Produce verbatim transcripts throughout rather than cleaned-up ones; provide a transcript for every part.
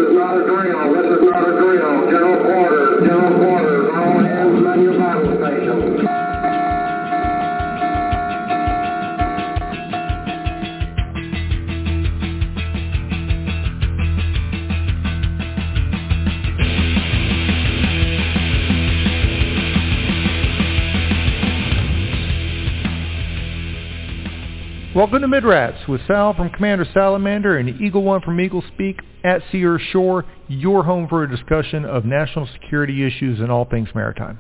is not a drill. This is not a drill. General quarters. General quarters. All hands man your battle stations. Welcome to Midrats with Sal from Commander Salamander and Eagle One from Eagle Speak at Sea or Shore, your home for a discussion of national security issues and all things maritime.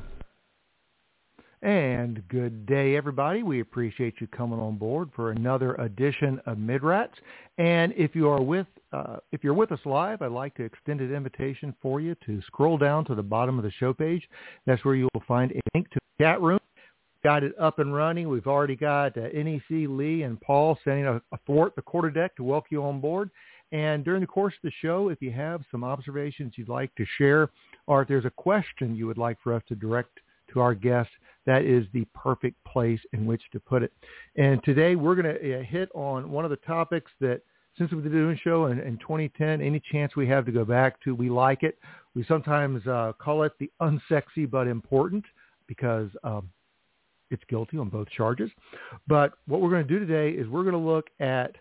And good day, everybody. We appreciate you coming on board for another edition of Midrats. And if you are with uh, if you're with us live, I'd like to extend an invitation for you to scroll down to the bottom of the show page. That's where you will find a link to the chat room. Got it up and running. We've already got uh, N E C, Lee, and Paul sending a, a thwart the quarterdeck to welcome you on board. And during the course of the show, if you have some observations you'd like to share, or if there's a question you would like for us to direct to our guests, that is the perfect place in which to put it. And today we're going to uh, hit on one of the topics that, since we've been doing a show in, in twenty ten, any chance we have to go back to, we like it. We sometimes uh, call it the unsexy but important because um, it's guilty on both charges. But what we're going to do today is we're going to look at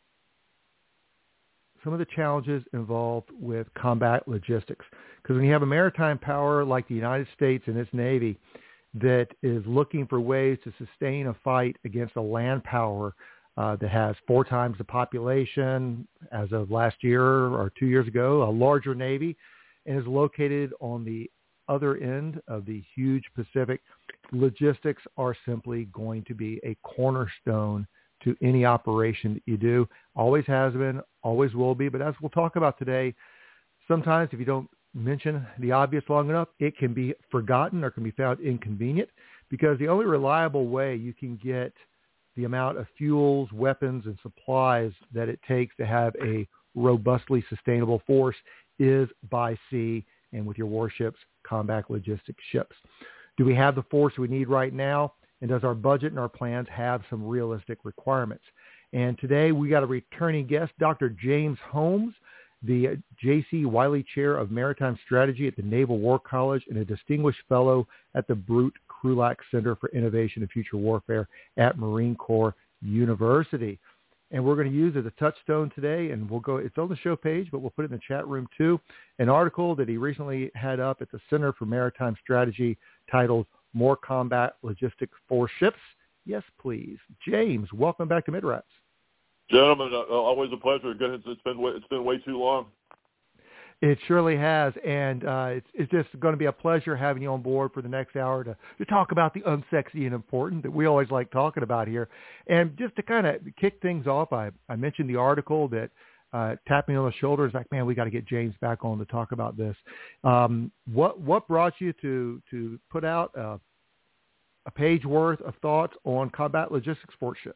some of the challenges involved with combat logistics. Because when you have a maritime power like the United States and its Navy that is looking for ways to sustain a fight against a land power uh, that has four times the population as of last year or two years ago, a larger Navy, and is located on the other end of the huge Pacific, logistics are simply going to be a cornerstone to any operation that you do. Always has been, always will be. But as we'll talk about today, sometimes if you don't mention the obvious long enough, it can be forgotten or can be found inconvenient, because the only reliable way you can get the amount of fuels, weapons, and supplies that it takes to have a robustly sustainable force is by sea and with your warships, combat logistics ships. Do we have the force we need right now? And does our budget and our plans have some realistic requirements? And today we got a returning guest, Doctor James Holmes, the J C Wiley Chair of Maritime Strategy at the Naval War College and a distinguished fellow at the Brute Krulak Center for Innovation and Future Warfare at Marine Corps University. And we're going to use as a touchstone today, and we'll go, it's on the show page, but we'll put it in the chat room too, an article that he recently had up at the Center for Maritime Strategy titled More Combat Logistics for Ships. Yes, please. James, welcome back to Midrats. Gentlemen, uh, always a pleasure. It's, it's been way, it's been way too long. It surely has, and uh, it's, it's just going to be a pleasure having you on board for the next hour to, to talk about the unsexy and important that we always like talking about here. And just to kind of kick things off, I, I mentioned the article that uh, tapped me on the shoulder. It's like, man, we got to get James back on to talk about this. Um, what what brought you to, to put out uh, a page worth of thoughts on combat logistics for ships?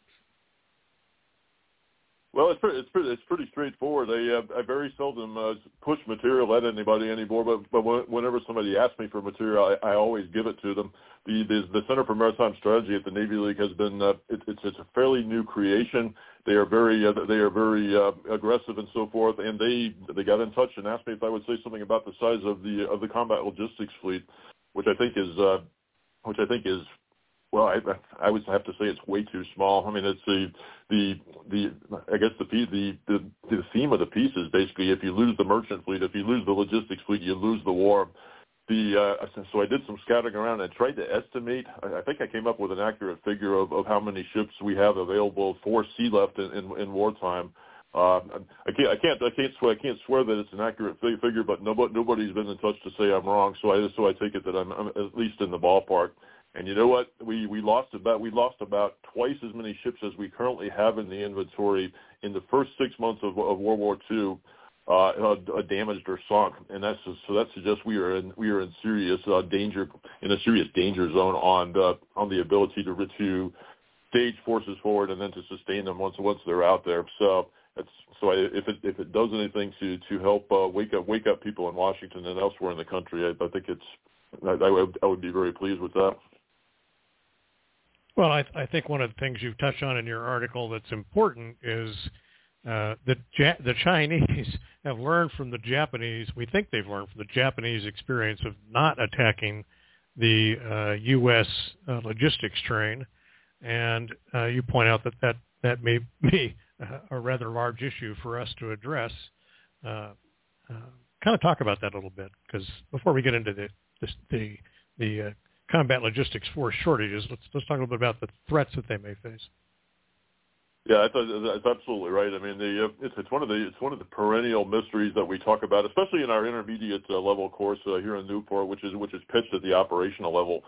Well, it's pretty, it's pretty, it's pretty straightforward. I, uh, I very seldom uh, push material at anybody anymore, but, but whenever somebody asks me for material, I, I always give it to them. The, the the Center for Maritime Strategy at the Navy League has been uh, it, it's it's a fairly new creation. They are very uh, they are very uh, aggressive and so forth, and they they got in touch and asked me if I would say something about the size of the of the combat logistics fleet, which I think is uh, which I think is. Well, I, I would have to say it's way too small. I mean, it's the the the I guess the the the the theme of the piece is basically if you lose the merchant fleet, if you lose the logistics fleet, you lose the war. The uh, so I did some scouting around and tried to estimate. I think I came up with an accurate figure of, of how many ships we have available for sea left in, in, in wartime. Uh, I can't I can't I can't swear I can't swear that it's an accurate figure, but nobody nobody's been in touch to say I'm wrong. So I so I take it that I'm, I'm at least in the ballpark. And you know what? We we lost about we lost about twice as many ships as we currently have in the inventory in the first six months of, of World War Two, uh, uh, damaged or sunk. And that's just, so that suggests we are in we are in serious uh, danger in a serious danger zone on the, on the ability to to stage forces forward and then to sustain them once once they're out there. So it's so I, if it if it does anything to to help uh, wake up wake up people in Washington and elsewhere in the country, I, I think it's I, I would I would be very pleased with that. Well, I, I think one of the things you've touched on in your article that's important is uh, the ja- the Chinese have learned from the Japanese. We think they've learned from the Japanese experience of not attacking the uh, U S uh, logistics train, and uh, you point out that that, that may be a rather large issue for us to address. Uh, uh, kind of talk about that a little bit, because before we get into the the the, the uh, combat logistics force shortages, let's let's talk a little bit about the threats that they may face. Yeah, that's, that's absolutely right. I mean, the, it's, it's one of the it's one of the perennial mysteries that we talk about, especially in our intermediate uh, level course uh, here in Newport, which is which is pitched at the operational level.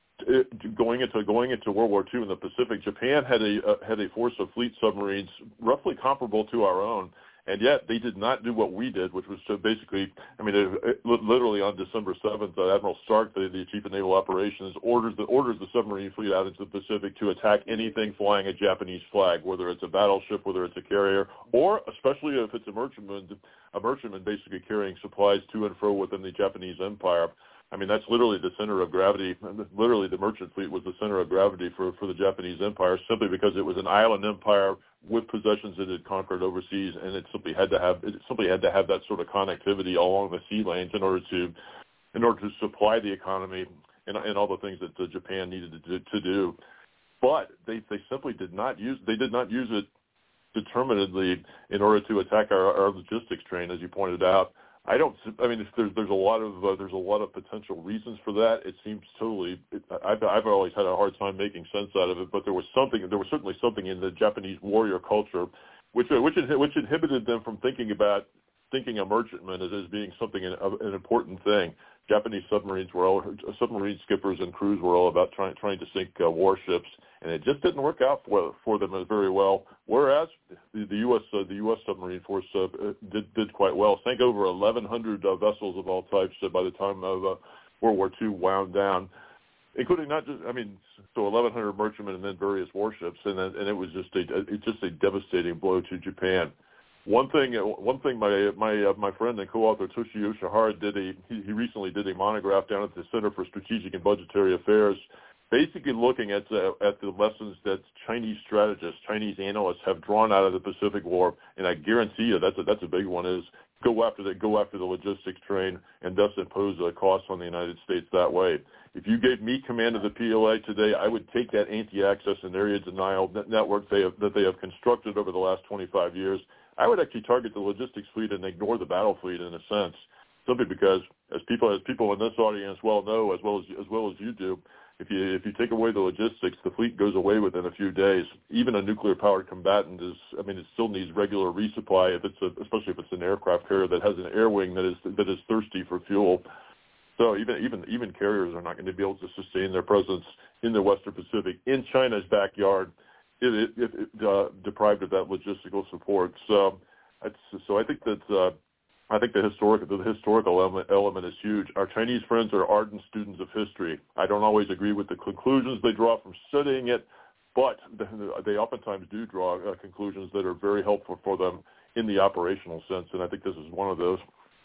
It, going into going into World War Two in the Pacific, Japan had a uh, had a force of fleet submarines roughly comparable to our own, and yet they did not do what we did, which was to basically, I mean, it, it, literally on December seventh, uh, Admiral Stark, the, the Chief of Naval Operations, orders the orders the submarine fleet out into the Pacific to attack anything flying a Japanese flag, whether it's a battleship, whether it's a carrier, or especially if it's a merchantman, a merchantman basically carrying supplies to and fro within the Japanese Empire. I mean, that's literally the center of gravity. Literally, the merchant fleet was the center of gravity for, for the Japanese Empire, simply because it was an island empire with possessions it had conquered overseas, and it simply had to have it simply had to have that sort of connectivity along the sea lanes in order to in order to supply the economy and, and all the things that uh, Japan needed to do, to do. But they, they simply did not use they did not use it determinedly in order to attack our, our logistics train, as you pointed out. I don't. I mean, there's there's a lot of uh, there's a lot of potential reasons for that. It seems totally. It, I've I've always had a hard time making sense out of it. But there was something. There was certainly something in the Japanese warrior culture, which which which inhibited them from thinking about thinking a merchantman as, as being something an, an important thing. Japanese submarines were all submarine skippers and crews were all about trying trying to sink uh, warships, and it just didn't work out for for them very well. Whereas the, the U S uh, the U S submarine force uh, did did quite well, sank over eleven hundred uh, vessels of all types uh, by the time of uh, World War Two wound down, including not just I mean so eleven hundred merchantmen and then various warships, and then, and it was just a it just a devastating blow to Japan. One thing, one thing, my my uh, my friend and co-author Toshio Shihara did a he, he recently did a monograph down at the Center for Strategic and Budgetary Affairs, basically looking at the, at the lessons that Chinese strategists, Chinese analysts have drawn out of the Pacific War, and I guarantee you that's a, that's a big one. Is go after the go after the logistics train and thus impose a cost on the United States that way. If you gave me command of the P L A today, I would take that anti-access and area denial network they have, that they have constructed over the last twenty-five years. I would actually target the logistics fleet and ignore the battle fleet in a sense, simply because, as people as people in this audience well know, as well as as well as you do, if you if you take away the logistics, the fleet goes away within a few days. Even a nuclear-powered combatant is, I mean, it still needs regular resupply. If it's a, especially if it's an aircraft carrier that has an air wing that is that is thirsty for fuel. So even even even carriers are not going to be able to sustain their presence in the Western Pacific, in China's backyard, It, it, it, uh, deprived of that logistical support. So, it's, so I think that uh, I think the historic the historical element, element is huge. Our Chinese friends are ardent students of history. I don't always agree with the conclusions they draw from studying it, but they oftentimes do draw uh, conclusions that are very helpful for them in the operational sense. And I think this is one of those.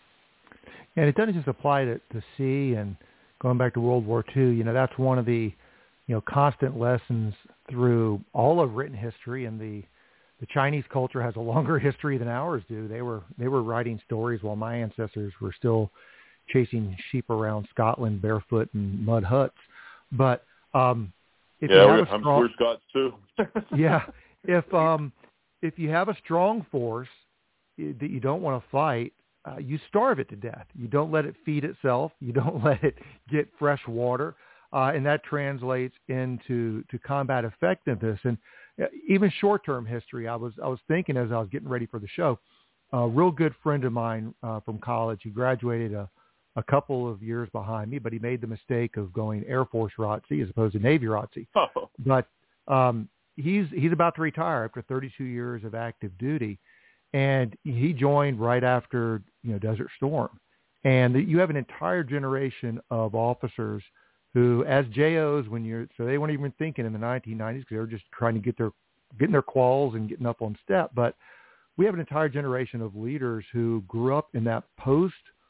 And it doesn't just apply to, to sea and going back to World War Two. You know, that's one of the you know constant lessons through all of written history, and the the Chinese culture has a longer history than ours do. They were they were writing stories while my ancestors were still chasing sheep around Scotland barefoot in mud huts. But um, if yeah, you have I'm a strong, sure Scots too. yeah, if um, if you have a strong force that you don't want to fight, uh, you starve it to death. You don't let it feed itself. You don't let it get fresh water. Uh, and that translates into to combat effectiveness. And even short-term history, I was I was thinking as I was getting ready for the show, a real good friend of mine uh, from college, he graduated a, a couple of years behind me, but he made the mistake of going Air Force R O T C as opposed to Navy R O T C. Oh. But um, he's he's about to retire after thirty-two years of active duty, and he joined right after you know Desert Storm. And you have an entire generation of officers who, as J Os, when you're so they weren't even thinking in the nineteen nineties because they were just trying to get their getting their quals and getting up on step. But we have an entire generation of leaders who grew up in that post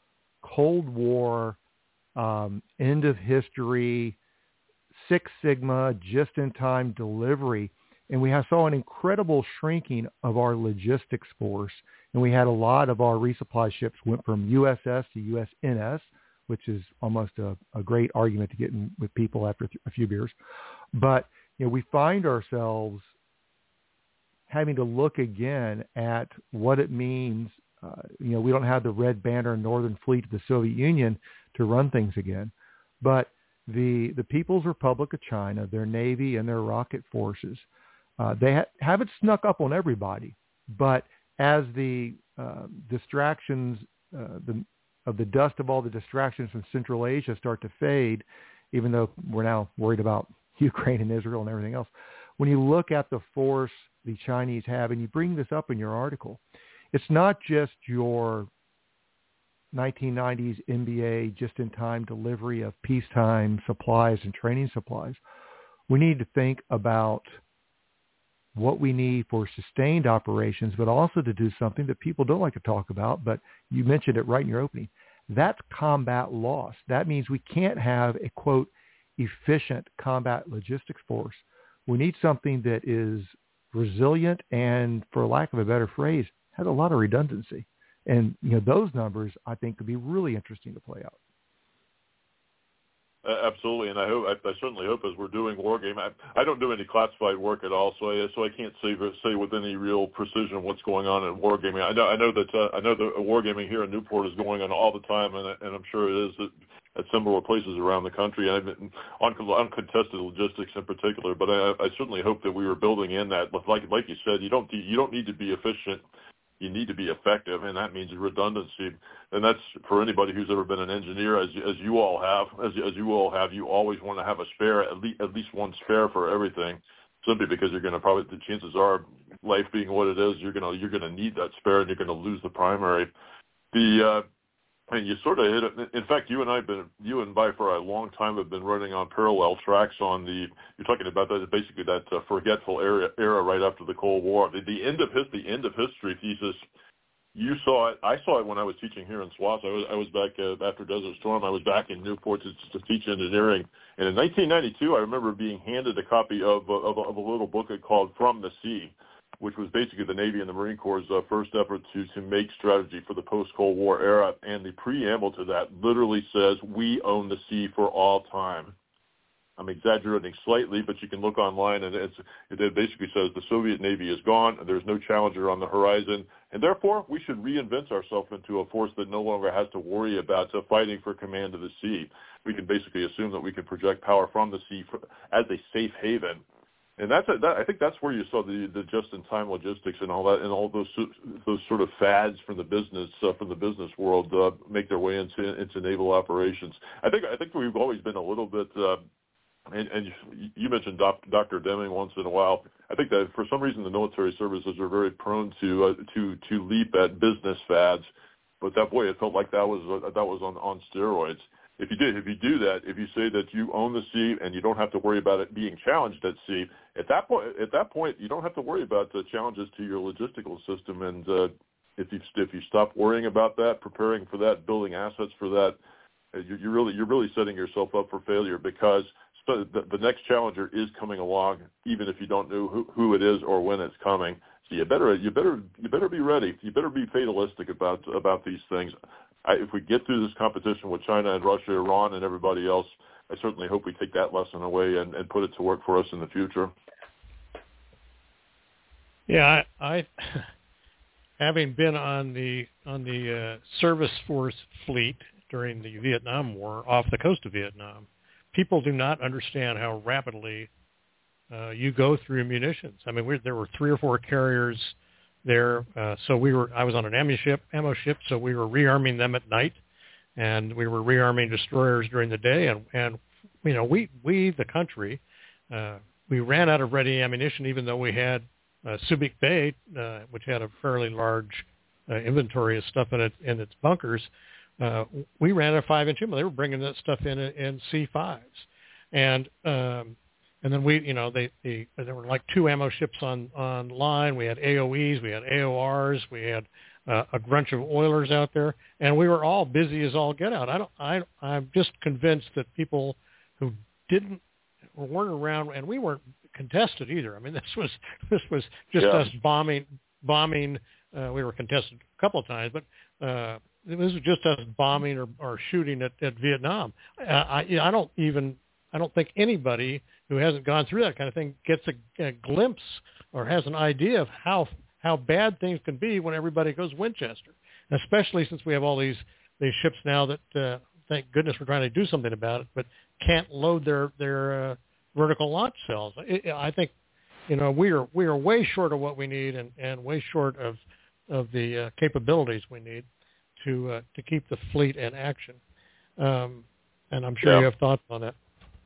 Cold War, um, end of history, Six Sigma, just in time delivery, And we have, saw an incredible shrinking of our logistics force. And we had a lot of our resupply ships went from U S S to U S N S, which is almost a, a great argument to get in with people after a few beers. But, you know, we find ourselves having to look again at what it means. Uh, you know, we don't have the Red Banner Northern Fleet of the Soviet Union to run things again. But the the People's Republic of China, their Navy and their rocket forces, uh, they ha- haven't snuck up on everybody. But as the uh, distractions, uh, the of the dust of all the distractions from Central Asia start to fade, even though we're now worried about Ukraine and Israel and everything else, when you look at the force the Chinese have, and you bring this up in your article, it's not just your nineteen nineties N B A just-in-time delivery of peacetime supplies and training supplies. We need to think about what we need for sustained operations, but also to do something that people don't like to talk about, but you mentioned it right in your opening. That's combat loss. That means we can't have a, quote, efficient combat logistics force. We need something that is resilient and, for lack of a better phrase, has a lot of redundancy. And, you know, those numbers, I think, could be really interesting to play out. Uh, absolutely, and I hope I, I certainly hope as we're doing wargaming. I, I don't do any classified work at all, so I so I can't say say with any real precision what's going on in wargaming. I know I know that uh, I know that wargaming here in Newport is going on all the time, and and I'm sure it is at, at similar places around the country, and on uncontested logistics in particular. But I, I certainly hope that we were building in that, like like you said, you don't you don't need to be efficient. You need to be effective, and that means redundancy. And that's for anybody who's ever been an engineer, as as you all have, as as you all have. You always want to have a spare, at least at least one spare for everything, simply because you're going to probably, the chances are, life being what it is, you're going to you're going to need that spare, and you're going to lose the primary. The uh, and you sort of hit it. In fact, you and I have been, you and I for a long time have been running on parallel tracks on the, you're talking about that, basically that uh, forgetful era, era right after the Cold War. The, the end of his, the end of history thesis, you saw it, I saw it when I was teaching here in SWAS. I was, I was back uh, after Desert Storm. I was back in Newport to, to teach engineering. And in nineteen ninety-two, I remember being handed a copy of, of, of a little booklet called From the Sea, which was basically the Navy and the Marine Corps' uh, first effort to, to make strategy for the post-Cold War era. And the preamble to that literally says, we own the sea for all time. I'm exaggerating slightly, but you can look online, and it's, it basically says the Soviet Navy is gone, there's no challenger on the horizon, and therefore we should reinvent ourselves into a force that no longer has to worry about uh, fighting for command of the sea. We can basically assume that we can project power from the sea for, as a safe haven. And that's a, that, I think that's where you saw the, the just-in-time logistics and all that, and all those those sort of fads from the business uh, from the business world uh, make their way into into naval operations. I think I think we've always been a little bit. Uh, and, and you mentioned Doctor Deming once in a while. I think that for some reason the military services are very prone to uh, to to leap at business fads, but that boy, it felt like that was uh, that was on on steroids. If you did, if you do that, if you say that you own the sea and you don't have to worry about it being challenged at sea, at that point, at that point, you don't have to worry about the challenges to your logistical system. And uh, if you if you stop worrying about that, preparing for that, building assets for that, uh, you, you're really you're really setting yourself up for failure, because the, the next challenger is coming along, even if you don't know who, who it is or when it's coming. So you better you better you better be ready. You better be fatalistic about about these things. I, if we get through this competition with China and Russia, Iran, and everybody else, I certainly hope we take that lesson away and, and put it to work for us in the future. Yeah, I, I having been on the on the uh, service force fleet during the Vietnam War off the coast of Vietnam, people do not understand how rapidly uh, you go through munitions. I mean, we're, there were three or four carriers there, uh, so we were. I was on an ammo ship, ammo ship, so we were rearming them at night, and we were rearming destroyers during the day. And, and you know, we we the country, uh, we ran out of ready ammunition, even though we had uh, Subic Bay, uh, which had a fairly large uh, inventory of stuff in it in its bunkers. Uh, we ran out of five-inch ammo. They were bringing that stuff in in C fives, and um, And then we, you know, they, they there were like two ammo ships on, on line. We had A O Es, we had A O Rs, we had uh, a bunch of oilers out there, and we were all busy as all get out. I don't, I, I'm just convinced that people who didn't or weren't around, and we weren't contested either. I mean, this was this was just yeah. us bombing bombing. Uh, we were contested a couple of times, but uh, this was just us bombing or, or shooting at, at Vietnam. Uh, I I don't even I don't think anybody who hasn't gone through that kind of thing gets a, a glimpse or has an idea of how how bad things can be when everybody goes Winchester, especially since we have all these these ships now that. Uh, Thank goodness we're trying to do something about it, but can't load their their uh, vertical launch cells. It, I think, you know, we are we are way short of what we need, and, and way short of of the uh, capabilities we need to uh, to keep the fleet in action. Um, and I'm sure yeah. you have thoughts on that.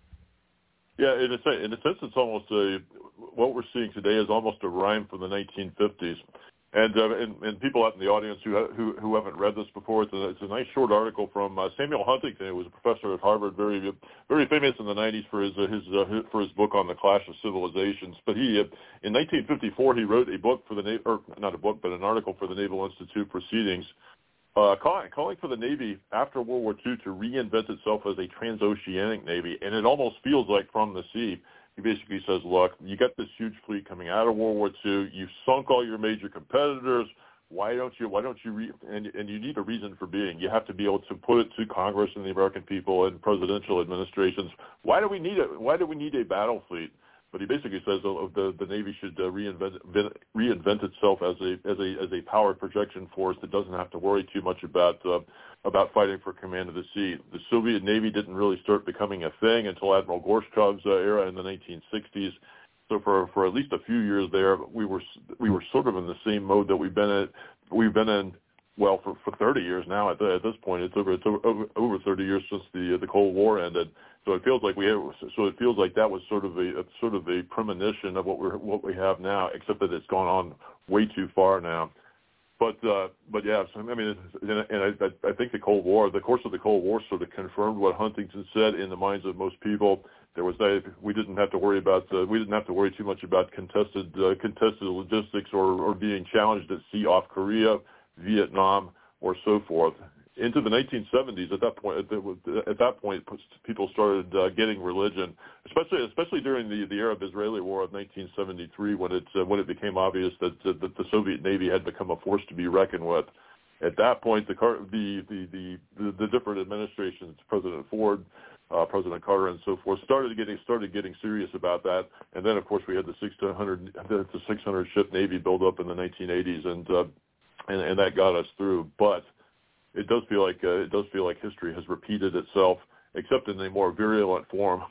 Yeah, in a, in a sense, it's almost a what we're seeing today is almost a rhyme from the nineteen fifties. And, uh, and and people out in the audience who who, who haven't read this before, it's a, it's a nice short article from uh, Samuel Huntington, who was a professor at Harvard, very very famous in the nineties for his uh, his uh, for his book on the Clash of Civilizations. But he uh, in nineteen fifty-four he wrote a book for the Navy, or not a book, but an article for the Naval Institute Proceedings, uh, calling calling for the Navy after World War Two to reinvent itself as a transoceanic Navy, and it almost feels like from the sea. He basically says, look, you got this huge fleet coming out of World War Two. You've sunk all your major competitors. Why don't you, why don't you, re- and, and you need a reason for being. You have to be able to put it to Congress and the American people and presidential administrations. Why do we need it? Why do we need a battle fleet? But he basically says uh, the, the Navy should uh, reinvent, reinvent itself as a, as a, as a power projection force that doesn't have to worry too much about, uh, about fighting for command of the sea. The Soviet Navy didn't really start becoming a thing until Admiral Gorshkov's uh, era in the nineteen sixties. So for for at least a few years there, we were we were sort of in the same mode that we've been in. We've been in well for, for thirty years now. At, the, at this point, it's over it's over, over thirty years since the the Cold War ended. So it feels like we have, so it feels like that was sort of a, a sort of a premonition of what we're what we have now, except that it's gone on way too far now. But uh, but yeah, so, I mean, and I, I think the Cold War, the course of the Cold War, sort of confirmed what Huntington said in the minds of most people. There was a, we didn't have to worry about uh, we didn't have to worry too much about contested uh, contested logistics or, or being challenged at sea off Korea, Vietnam, or so forth. Into the nineteen seventies, at that point, at, the, at that point, people started uh, getting religion, especially especially during the, the Arab-Israeli War of nineteen seventy-three, when it uh, when it became obvious that uh, that the Soviet Navy had become a force to be reckoned with. At that point, the the the the, the, the different administrations, President Ford, uh, President Carter, and so forth, started getting started getting serious about that. And then, of course, we had the six hundred the six hundred ship Navy build up in the nineteen eighties, and uh, and, and that got us through, but. It does feel like uh, it does feel like history has repeated itself, except in a more virulent form.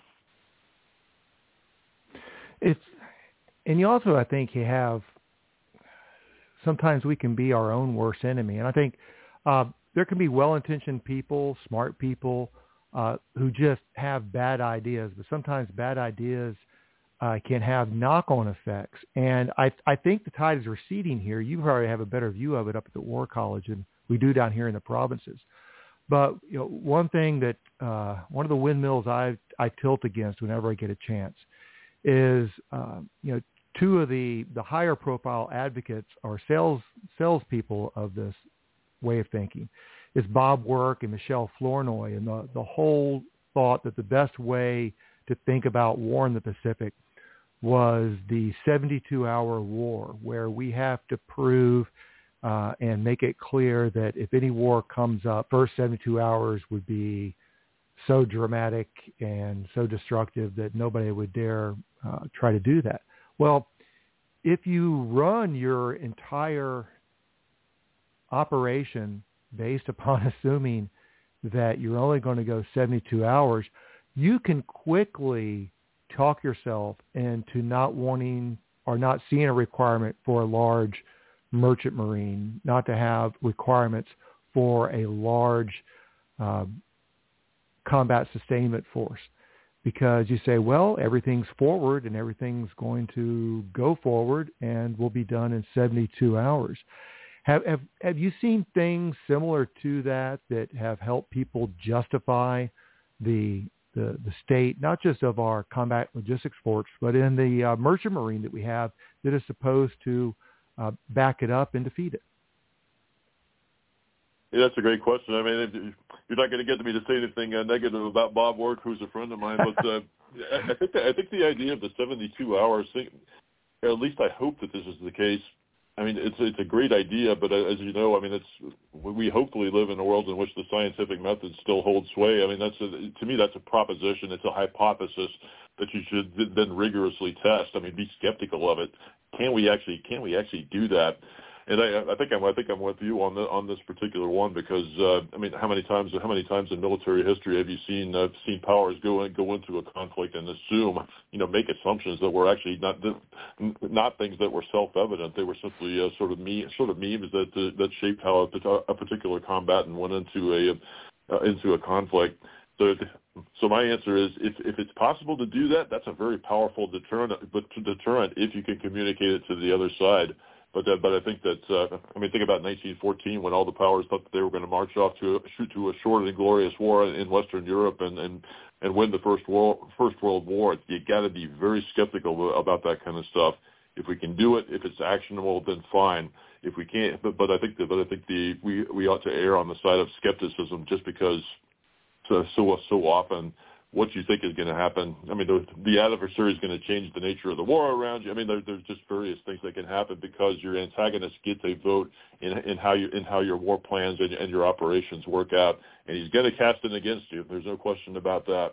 It's, and you also, I think, you have. Sometimes we can be our own worst enemy, and I think uh, there can be well-intentioned people, smart people, uh, who just have bad ideas. But sometimes bad ideas uh, can have knock-on effects, and I, I think the tide is receding here. You probably have a better view of it up at the War College and we do down here in the provinces. But you know, one thing that uh, one of the windmills I I tilt against whenever I get a chance is uh, you know two of the, the higher profile advocates or sales salespeople of this way of thinking is Bob Work and Michelle Flournoy, and the the whole thought that the best way to think about war in the Pacific was the seventy-two hour war, where we have to prove Uh, and make it clear that if any war comes up, first seventy-two hours would be so dramatic and so destructive that nobody would dare uh, try to do that. Well, if you run your entire operation based upon assuming that you're only going to go seventy-two hours, you can quickly talk yourself into not wanting or not seeing a requirement for a large merchant marine, not to have requirements for a large uh, combat sustainment force, because you say, well, everything's forward and everything's going to go forward and will be done in seventy-two hours. Have, have, have you seen things similar to that that have helped people justify the, the, the state, not just of our combat logistics force, but in the uh, merchant marine that we have that is supposed to Uh, back it up and defeat it? Yeah, that's a great question. I mean, you're not going to get me to say anything uh, negative about Bob Work, who's a friend of mine, but uh, I think the, I think the idea of the seventy-two hours, at least I hope that this is the case. I mean, it's it's a great idea, but as you know, I mean, it's we hopefully live in a world in which the scientific method still holds sway. I mean, that's a, to me that's a proposition. It's a hypothesis that you should then rigorously test. I mean, be skeptical of it. Can we actually can we actually do that? And I, I think I'm I think I'm with you on the on this particular one because uh, I mean, how many times how many times in military history have you seen uh, seen powers go in, go into a conflict and assume, you know, make assumptions that were actually not not things that were self-evident. They were simply uh, sort of me sort of memes that uh, that shaped how a, a particular combatant went into a uh, into a conflict. So, so my answer is, if if it's possible to do that, that's a very powerful deterrent. But deterrent if you can communicate it to the other side. But uh, but I think that uh, I mean think about nineteen fourteen when all the powers thought that they were going to march off to a, shoot to a short and glorious war in Western Europe and, and, and win the first world first world war. You got to be very skeptical about that kind of stuff. If we can do it, if it's actionable, then fine. If we can't, but, but I think that but I think the we, we ought to err on the side of skepticism just because so so, so often. What you think is going to happen. I mean, the, the adversary is going to change the nature of the war around you. I mean, there, there's just various things that can happen because your antagonist gets a vote in, in how you in how your war plans and, and your operations work out, and he's going to cast it against you. There's no question about that.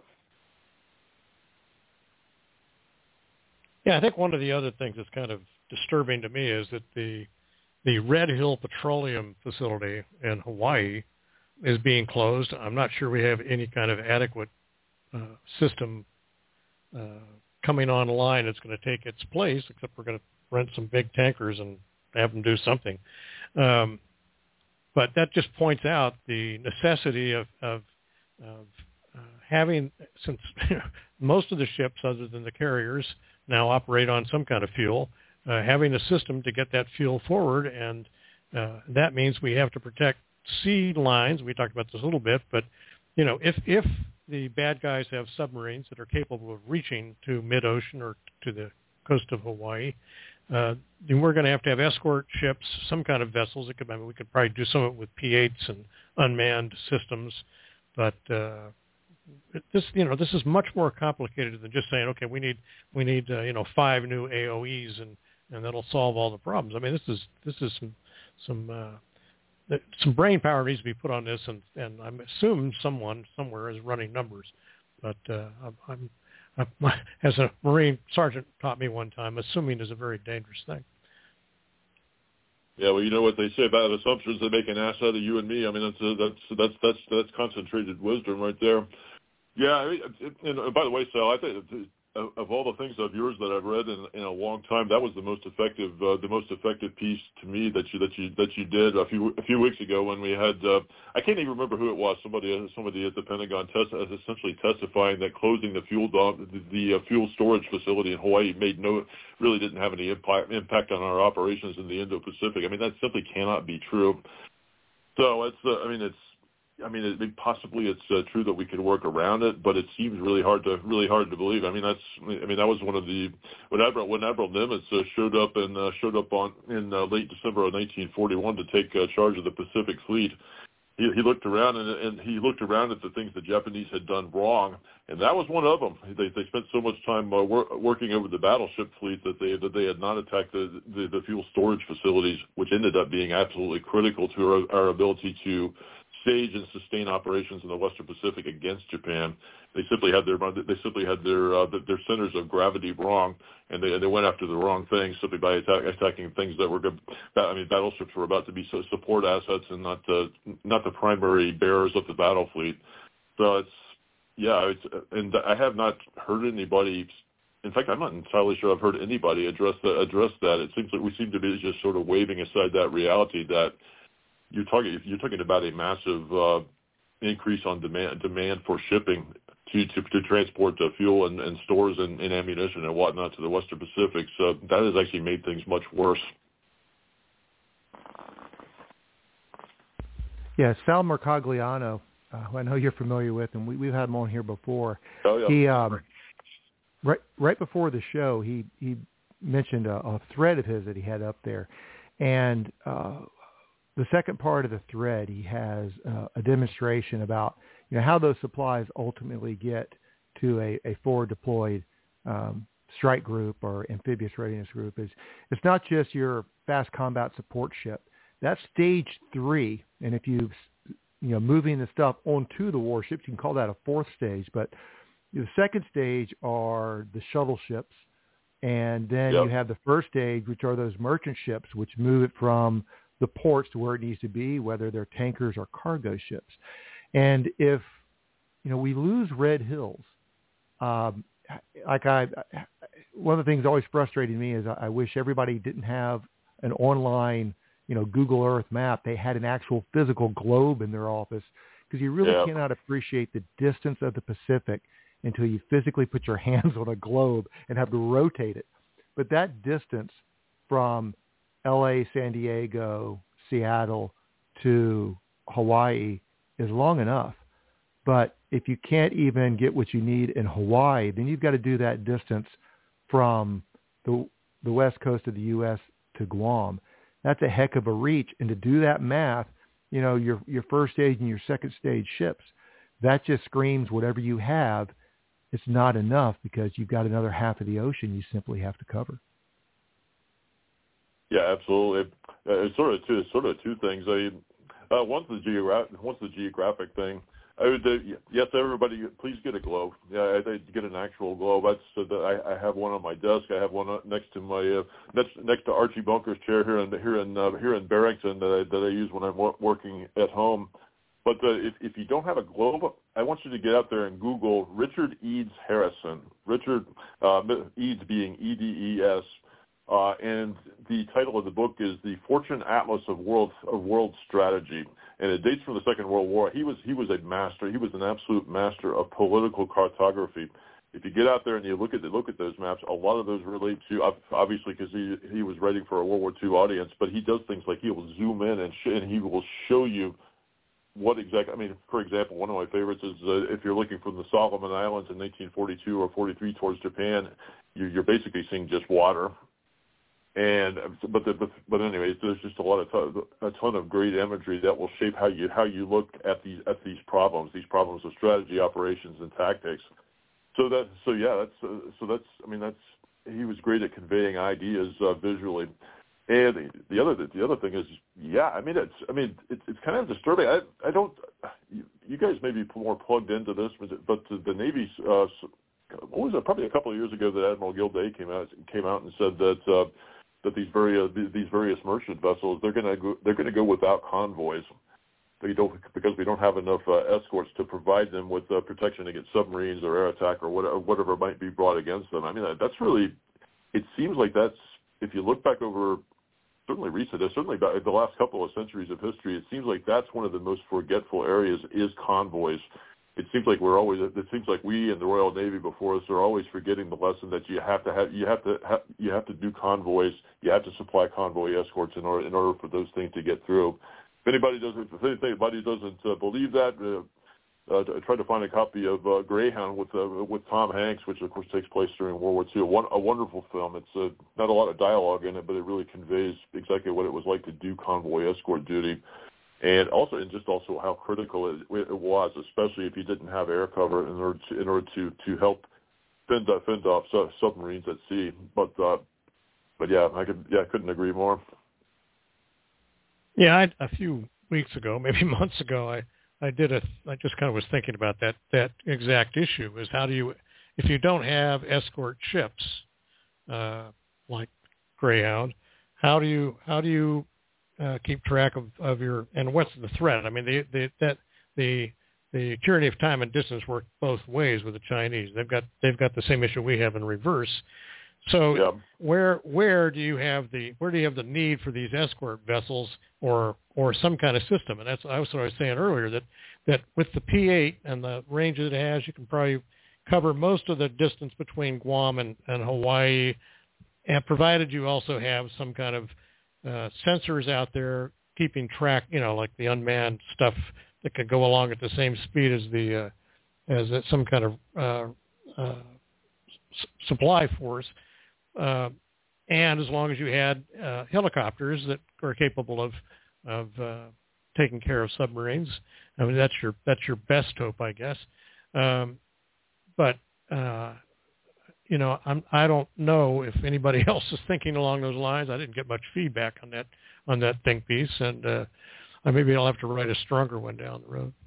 Yeah, I think one of the other things that's kind of disturbing to me is that the the Red Hill Petroleum facility in Hawaii is being closed. I'm not sure we have any kind of adequate Uh, system uh, coming online that's going to take its place, except we're going to rent some big tankers and have them do something. Um, but that just points out the necessity of, of, of uh, having, since most of the ships, other than the carriers, now operate on some kind of fuel, uh, having a system to get that fuel forward, and uh, that means we have to protect sea lines. We talked about this a little bit, but you know, if if the bad guys have submarines that are capable of reaching to mid-ocean or to the coast of Hawaii, uh, then we're going to have to have escort ships, some kind of vessels. It could, I mean, we could probably do some of it with P eights and unmanned systems, but uh, this, you know, this is much more complicated than just saying, okay, we need we need uh, you know five new A O Es and and that'll solve all the problems. I mean, this is this is some some. Uh, Some brain power needs to be put on this, and, and I'm assuming someone somewhere is running numbers. But uh, I'm, I'm, I'm, as a Marine sergeant taught me one time, assuming is a very dangerous thing. Yeah, well, you know what they say about assumptions that make an ass out of you and me. I mean, that's uh, that's that's that's that's concentrated wisdom right there. Yeah, I mean, and, and by the way, Sal, I think of all the things of yours that I've read in, in a long time, that was the most effective, uh, the most effective piece to me that you that you that you did a few a few weeks ago when we had. Uh, I can't even remember who it was. Somebody somebody at the Pentagon test, essentially testifying that closing the fuel dump, the, the uh, fuel storage facility in Hawaii made no really didn't have any impact impact on our operations in the Indo-Pacific. I mean, that simply cannot be true. So it's uh, I mean it's. I mean, it, possibly it's uh, true that we could work around it, but it seems really hard to really hard to believe. I mean, that's I mean that was one of the when Admiral when Admiral Nimitz uh, showed up and uh, showed up on in uh, late December of nineteen forty-one to take uh, charge of the Pacific Fleet. He, he looked around and, and he looked around at the things the Japanese had done wrong, and that was one of them. They they spent so much time uh, wor- working over the battleship fleet that they that they had not attacked the, the the fuel storage facilities, which ended up being absolutely critical to our, our ability to stage and sustain operations in the Western Pacific against Japan. They simply had their they simply had their uh, their centers of gravity wrong, and they they went after the wrong things simply by attack, attacking things that were good. I mean, battleships were about to be support assets and not the not the primary bearers of the battle fleet. So it's yeah, it's, and I have not heard anybody. In fact, I'm not entirely sure I've heard anybody address that. Address that. It seems like we seem to be just sort of waving aside that reality that. You're talking. You're talking about a massive uh, increase on demand demand for shipping to to, to transport uh, fuel and, and stores and, and ammunition and whatnot to the Western Pacific. So that has actually made things much worse. Yeah, Sal Mercogliano, uh, who I know you're familiar with, and we, we've had him on here before. Oh yeah. He um, right right before the show, he he mentioned a, a thread of his that he had up there, and. Uh, the second part of the thread, he has uh, a demonstration about you know how those supplies ultimately get to a, a forward deployed um, strike group or amphibious readiness group. Is it's not just your fast combat support ship. That's stage three, and if you you know moving the stuff onto the warships, you can call that a fourth stage. But the second stage are the shuttle ships, and then yep. you have the first stage, which are those merchant ships, which move it from the ports to where it needs to be, whether they're tankers or cargo ships. And if you know we lose Red Hills, um, like I, one of the things always frustrating me is I, I wish everybody didn't have an online, you know, Google Earth map. They had an actual physical globe in their office, because you really yep. cannot appreciate the distance of the Pacific until you physically put your hands on a globe and have to rotate it. But that distance from L A, San Diego, Seattle to Hawaii is long enough. But if you can't even get what you need in Hawaii, then you've got to do that distance from the the west coast of the U S to Guam. That's a heck of a reach. And to do that math, you know, your your first stage and your second stage ships, that just screams whatever you have, it's not enough, because you've got another half of the ocean you simply have to cover. Yeah, absolutely. It, uh, it's sort of two, sort of two things. I, uh, one's the geogra- one's the geographic thing. I would, uh, yes, everybody, please get a globe. Yeah, I, I get an actual globe. That's, uh, I, I have one on my desk. I have one next to my uh, next next to Archie Bunker's chair here in here in uh, here in Barrington that I, that I use when I'm working at home. But uh, if if you don't have a globe, I want you to get out there and Google Richard Eads Harrison. Richard uh, Eads being E D E S. Uh, and the title of the book is The Fortune Atlas of World of World Strategy, and it dates from the Second World War. He was he was a master. He was an absolute master of political cartography. If you get out there and you look at the, look at those maps, a lot of those relate to, obviously, because he he was writing for a World War Two audience, but he does things like he will zoom in and, sh- and he will show you what exactly. I mean, for example, one of my favorites is uh, if you're looking from the Solomon Islands in nineteen forty-two or forty-three towards Japan, you, you're basically seeing just water. And but the, but anyways, there's just a lot of ton, a ton of great imagery that will shape how you how you look at these at these problems, these problems of strategy, operations, and tactics. So that so yeah, that's uh, so that's I mean that's he was great at conveying ideas uh, visually. And the, the other the other thing is yeah, I mean it's I mean it's it's kind of disturbing. I I don't you, you guys may be more plugged into this, but the, the Navy's uh, what was it probably a couple of years ago that Admiral Gilday came out came out and said that. Uh, that these various these various merchant vessels they're going to go, they're going to go without convoys. They don't because we don't have enough uh, escorts to provide them with uh, protection against submarines or air attack or whatever, whatever might be brought against them. I mean that, that's really it seems like that's if you look back over certainly recent certainly about the last couple of centuries of history, it seems like that's one of the most forgetful areas is convoys. It seems like we're always. It seems like we and the Royal Navy before us are always forgetting the lesson that you have to have. You have to. Have, you have to do convoys. You have to supply convoy escorts in order in order for those things to get through. If anybody doesn't, if anybody doesn't uh, believe that, uh, uh, try to find a copy of uh, Greyhound with uh, with Tom Hanks, which of course takes place during World War Two. A, one, a wonderful film. It's uh, not a lot of dialogue in it, but it really conveys exactly what it was like to do convoy escort duty. And also, and just also how critical it, it was, especially if you didn't have air cover in order to in order to, to help fend off, fend off su- submarines at sea. But uh, but yeah, I could yeah I couldn't agree more. Yeah, I, a few weeks ago, maybe months ago, I, I did a I just kind of was thinking about that that exact issue is how do you if you don't have escort ships uh, like Greyhound, how do you how do you Uh, keep track of, of your and what's the threat? I mean, the, the that the the tyranny of time and distance work both ways with the Chinese. They've got they've got the same issue we have in reverse. So yeah. where where do you have the where do you have the need for these escort vessels or or some kind of system? And that's I was what I was saying earlier that that with the P eight and the range that it has, you can probably cover most of the distance between Guam and, and Hawaii, and provided you also have some kind of Uh, sensors out there keeping track, you know, like the unmanned stuff that could go along at the same speed as the uh, as some kind of uh, uh, s- supply force, uh, and as long as you had uh, helicopters that are capable of of uh, taking care of submarines. I mean, that's your that's your best hope, I guess. Um, but uh, you know, I'm, I don't know if anybody else is thinking along those lines. I didn't get much feedback on that on that think piece, and uh, maybe I'll have to write a stronger one down the road.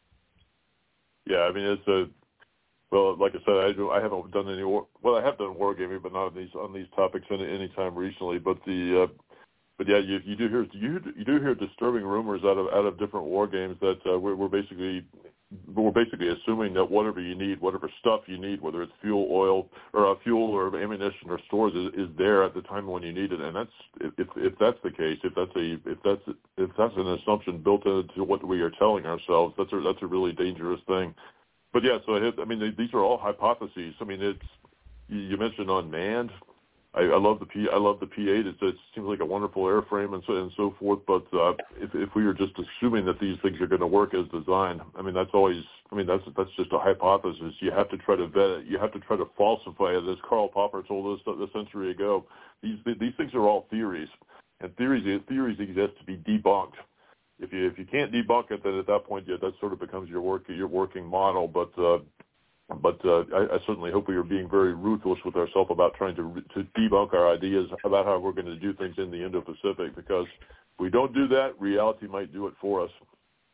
Yeah, I mean, it's a well, like I said, I do. I haven't done any war, well, I have done wargaming, but not on these on these topics any any time recently. But the uh, but yeah, you, you do hear you you do hear disturbing rumors out of out of different war games that uh, we're, we're basically we're basically assuming that whatever you need, whatever stuff you need, whether it's fuel, oil, or uh, fuel, or ammunition, or stores, is, is there at the time when you need it. And that's if if that's the case, if that's a if that's if that's an assumption built into what we are telling ourselves, that's a that's a really dangerous thing. But yeah, so I, have, I mean, these are all hypotheses. I mean, it's you mentioned unmanned. I, I love the P. I love the P eight. It's, it seems like a wonderful airframe and so and so forth. But uh, if if we are just assuming that these things are going to work as designed, I mean, that's always. I mean, that's that's just a hypothesis. You have to try to vet it. You have to try to falsify it. As Karl Popper told us a century ago, these these things are all theories, and theories theories exist to be debunked. If you if you can't debunk it, then at that point, yeah, that sort of becomes your work your working model. But uh, but uh, I, I certainly hope we are being very ruthless with ourselves about trying to to debunk our ideas about how we're going to do things in the Indo-Pacific. Because if we don't do that, reality might do it for us.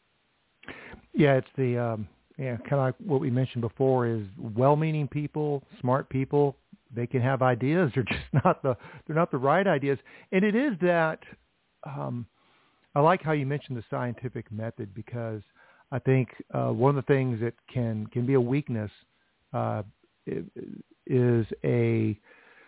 Yeah, it's the um, yeah kind of like what we mentioned before is well-meaning people, smart people. They can have ideas. They're just not the they're not the right ideas. And it is that. Um, I like how you mentioned the scientific method because I think uh, one of the things that can, can be a weakness uh, is a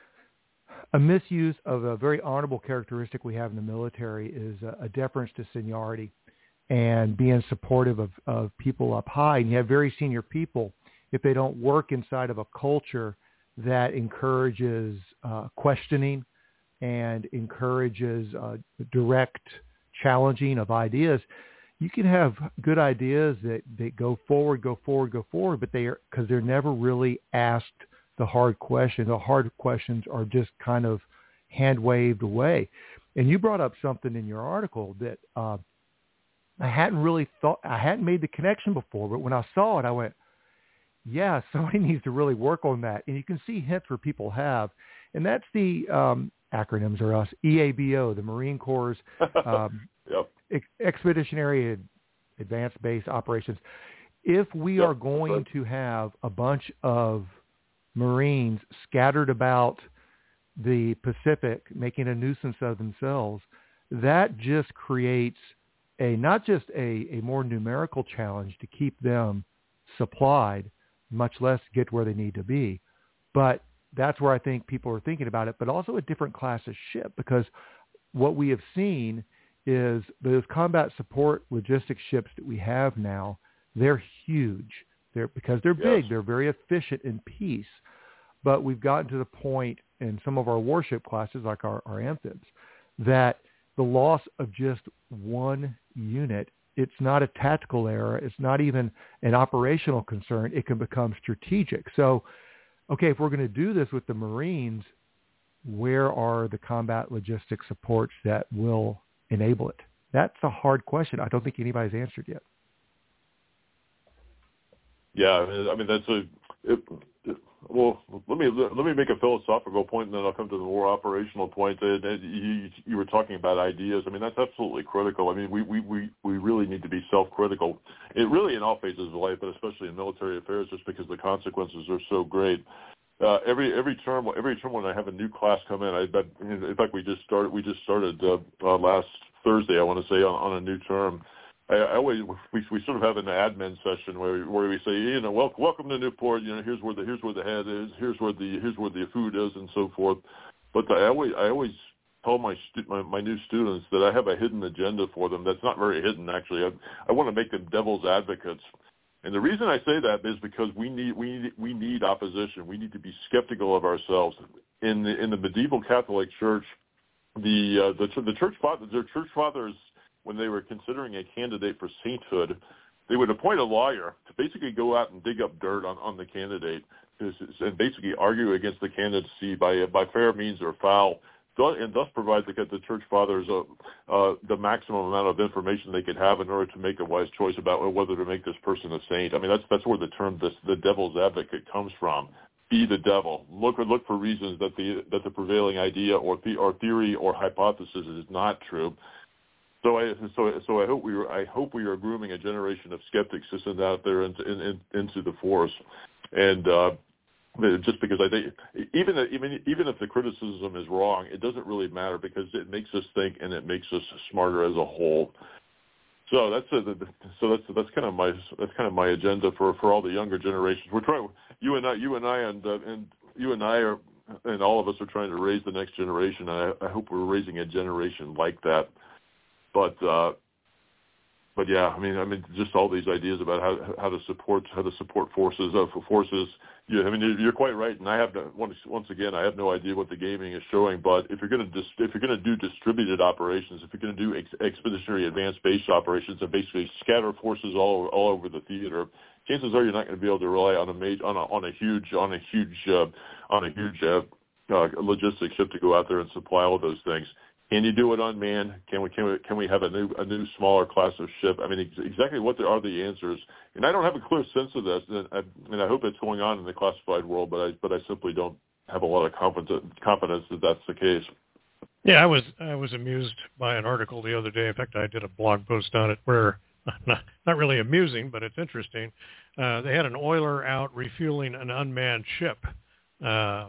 a misuse of a very honorable characteristic we have in the military is a, a deference to seniority and being supportive of, of people up high. And you have very senior people, if they don't work inside of a culture that encourages uh, questioning and encourages uh, direct challenging of ideas, you can have good ideas that, that go forward, go forward, go forward, but they are, because they're never really asked the hard questions. The hard questions are just kind of hand waved away. And you brought up something in your article that uh, I hadn't really thought, I hadn't made the connection before, but when I saw it, I went, yeah, somebody needs to really work on that. And you can see hints where people have, and that's the um, acronyms are us, E A B O, the Marine Corps' um, yep. ex- Expeditionary Ad- Advanced Base Operations. If we yep. are going right. to have a bunch of Marines scattered about the Pacific, making a nuisance of themselves, that just creates a not just a, a more numerical challenge to keep them supplied, much less get where they need to be, but that's where I think people are thinking about it, but also a different class of ship, because what we have seen is those combat support logistics ships that we have now, they're huge. They're because they're yes. big. They're very efficient in peace. But we've gotten to the point in some of our warship classes, like our, our amphibs, that the loss of just one unit, it's not a tactical error. It's not even an operational concern. It can become strategic. So, okay, if we're going to do this with the Marines, where are the combat logistics supports that will enable it? That's a hard question. I don't think anybody's answered yet. Yeah, I mean that's a. It, it, well, let me let me make a philosophical point, and then I'll come to the more operational point. Uh, you, you were talking about ideas. I mean that's absolutely critical. I mean we, we, we, we really need to be self-critical. It really in all phases of life, but especially in military affairs, just because the consequences are so great. Uh, every every term every term when I have a new class come in, I bet, in fact we just started we just started uh, uh, last Thursday, I want to say, on, on a new term. I, I always we, we sort of have an admin session where we, where we say, you know, welcome, welcome to Newport. You know, here's where the here's where the head is, here's where the here's where the food is, and so forth. But I always I always tell my stu- my, my new students that I have a hidden agenda for them. That's not very hidden, actually. I, I want to make them devil's advocates. And the reason I say that is because we need we need, we need opposition. We need to be skeptical of ourselves. In the in the medieval Catholic Church, the uh, the the church fathers, their church fathers, when they were considering a candidate for sainthood, they would appoint a lawyer to basically go out and dig up dirt on, on the candidate and basically argue against the candidacy by by fair means or foul and thus provide the, the church fathers uh, uh, the maximum amount of information they could have in order to make a wise choice about whether to make this person a saint. I mean, that's that's where the term this, the devil's advocate comes from. Be the devil. Look look for reasons that the that the prevailing idea or the, or theory or hypothesis is not true. So I so so I hope we are I hope we are grooming a generation of skeptics to send out there into in, in, into the force, and uh, just because I think even even even if the criticism is wrong, it doesn't really matter because it makes us think and it makes us smarter as a whole. So that's a, so that's that's kind of my that's kind of my agenda for, for all the younger generations. We're trying you and I you and I and uh, and you and I are and all of us are trying to raise the next generation. And I, I hope we're raising a generation like that. But uh, but yeah, I mean I mean just all these ideas about how how to support how to support forces uh, for forces. Yeah, I mean you're quite right, and I have no, once once again I have no idea what the gaming is showing. But if you're going to dis, if you're going to do distributed operations, if you're going to do ex, expeditionary advanced base operations and basically scatter forces all over, all over the theater, chances are you're not going to be able to rely on a major, on a on a huge on a huge uh, on a huge uh, uh, logistics ship to go out there and supply all of those things. Can you do it unmanned? Can we can we can we have a new a new smaller class of ship? I mean, ex- exactly what are the answers? And I don't have a clear sense of this. And I, and I hope it's going on in the classified world, but I but I simply don't have a lot of confidence confidence that that's the case. Yeah, I was I was amused by an article the other day. In fact, I did a blog post on it where not not really amusing, but it's interesting. Uh, they had an oiler out refueling an unmanned ship, uh,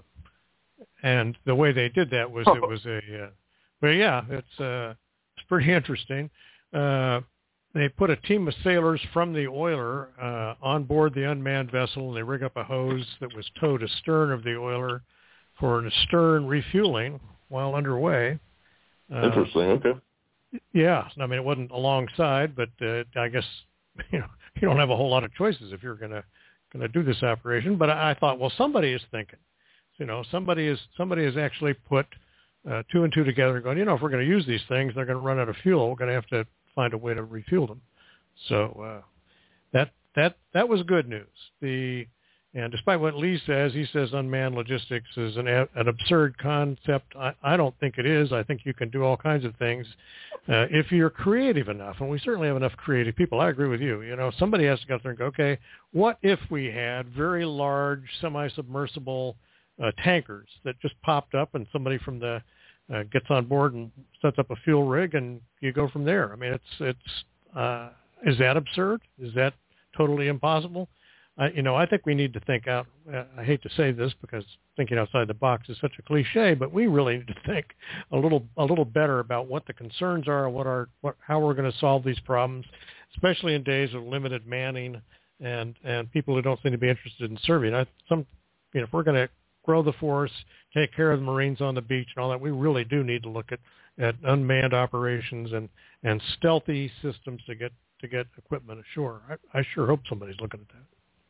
and the way they did that was it was a uh, But yeah, it's uh, it's pretty interesting. Uh, they put a team of sailors from the oiler uh, on board the unmanned vessel, and they rig up a hose that was towed astern of the oiler for an astern refueling while underway. Uh, Interesting. Okay. Yeah, I mean it wasn't alongside, but uh, I guess you know you don't have a whole lot of choices if you're gonna gonna do this operation. But I, I thought, well, somebody is thinking. You know, somebody is somebody has actually put Uh, two and two together and going, you know, if we're going to use these things, they're going to run out of fuel. We're going to have to find a way to refuel them. So uh, that that that was good news. The and despite what Lee says, he says unmanned logistics is an an absurd concept. I, I don't think it is. I think you can do all kinds of things uh, if you're creative enough, and we certainly have enough creative people. I agree with you. You know, somebody has to go there and go, okay, what if we had very large semi-submersible Uh, tankers that just popped up and somebody from the uh, gets on board and sets up a fuel rig and you go from there. I mean, it's, it's, uh, is that absurd? Is that totally impossible? Uh, you know, I think we need to think out, uh, I hate to say this because thinking outside the box is such a cliche, but we really need to think a little, a little better about what the concerns are, what are, what, how we're going to solve these problems, especially in days of limited manning and, and people who don't seem to be interested in serving. I, some, you know, if we're going to grow the force, take care of the Marines on the beach and all that, we really do need to look at, at unmanned operations and, and stealthy systems to get to get equipment ashore. I, I sure hope somebody's looking at that.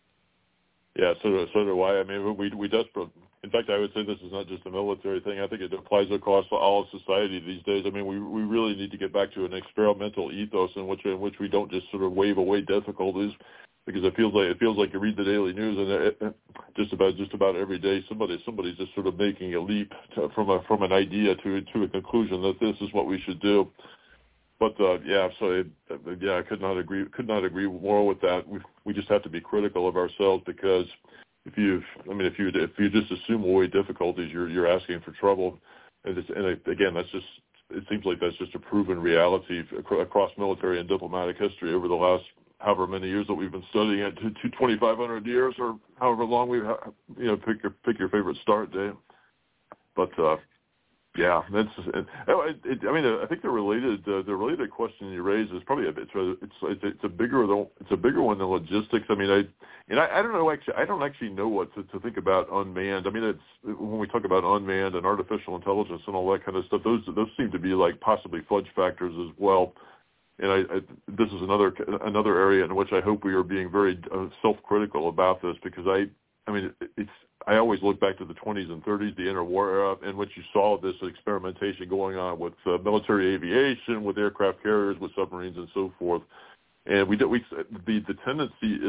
Yeah, so so do I. I mean, we we desperate. In fact, I would say this is not just a military thing. I think it applies across all of society these days. I mean, we we really need to get back to an experimental ethos in which in which we don't just sort of wave away difficulties. Because it feels like it feels like you read the daily news and it, it, just about just about every day somebody somebody's just sort of making a leap to, from a from an idea to to a conclusion that this is what we should do. But uh, yeah, so it, yeah, I could not agree could not agree more with that. We we just have to be critical of ourselves because if you I mean if you if you just assume away difficulties, you're you're asking for trouble. And, it's, and again, that's just it seems like that's just a proven reality across military and diplomatic history over the last however many years that we've been studying it, to twenty-five hundred years or however long we've, you know, pick your, pick your favorite start day. But, uh, yeah, that's, it, it, I mean, I think the related, uh, the related question you raised is probably a bit, it's, it's, it's a bigger, it's a bigger one than logistics. I mean, I, and I, I don't know, actually, I don't actually know what to, to think about unmanned. I mean, it's, when we talk about unmanned and artificial intelligence and all that kind of stuff, those, those seem to be like possibly fudge factors as well. And I, I, this is another another area in which I hope we are being very uh, self-critical about this because I, I mean, it's I always look back to the twenties and thirties, the interwar era, in which you saw this experimentation going on with uh, military aviation, with aircraft carriers, with submarines, and so forth. And we, we the the tendency is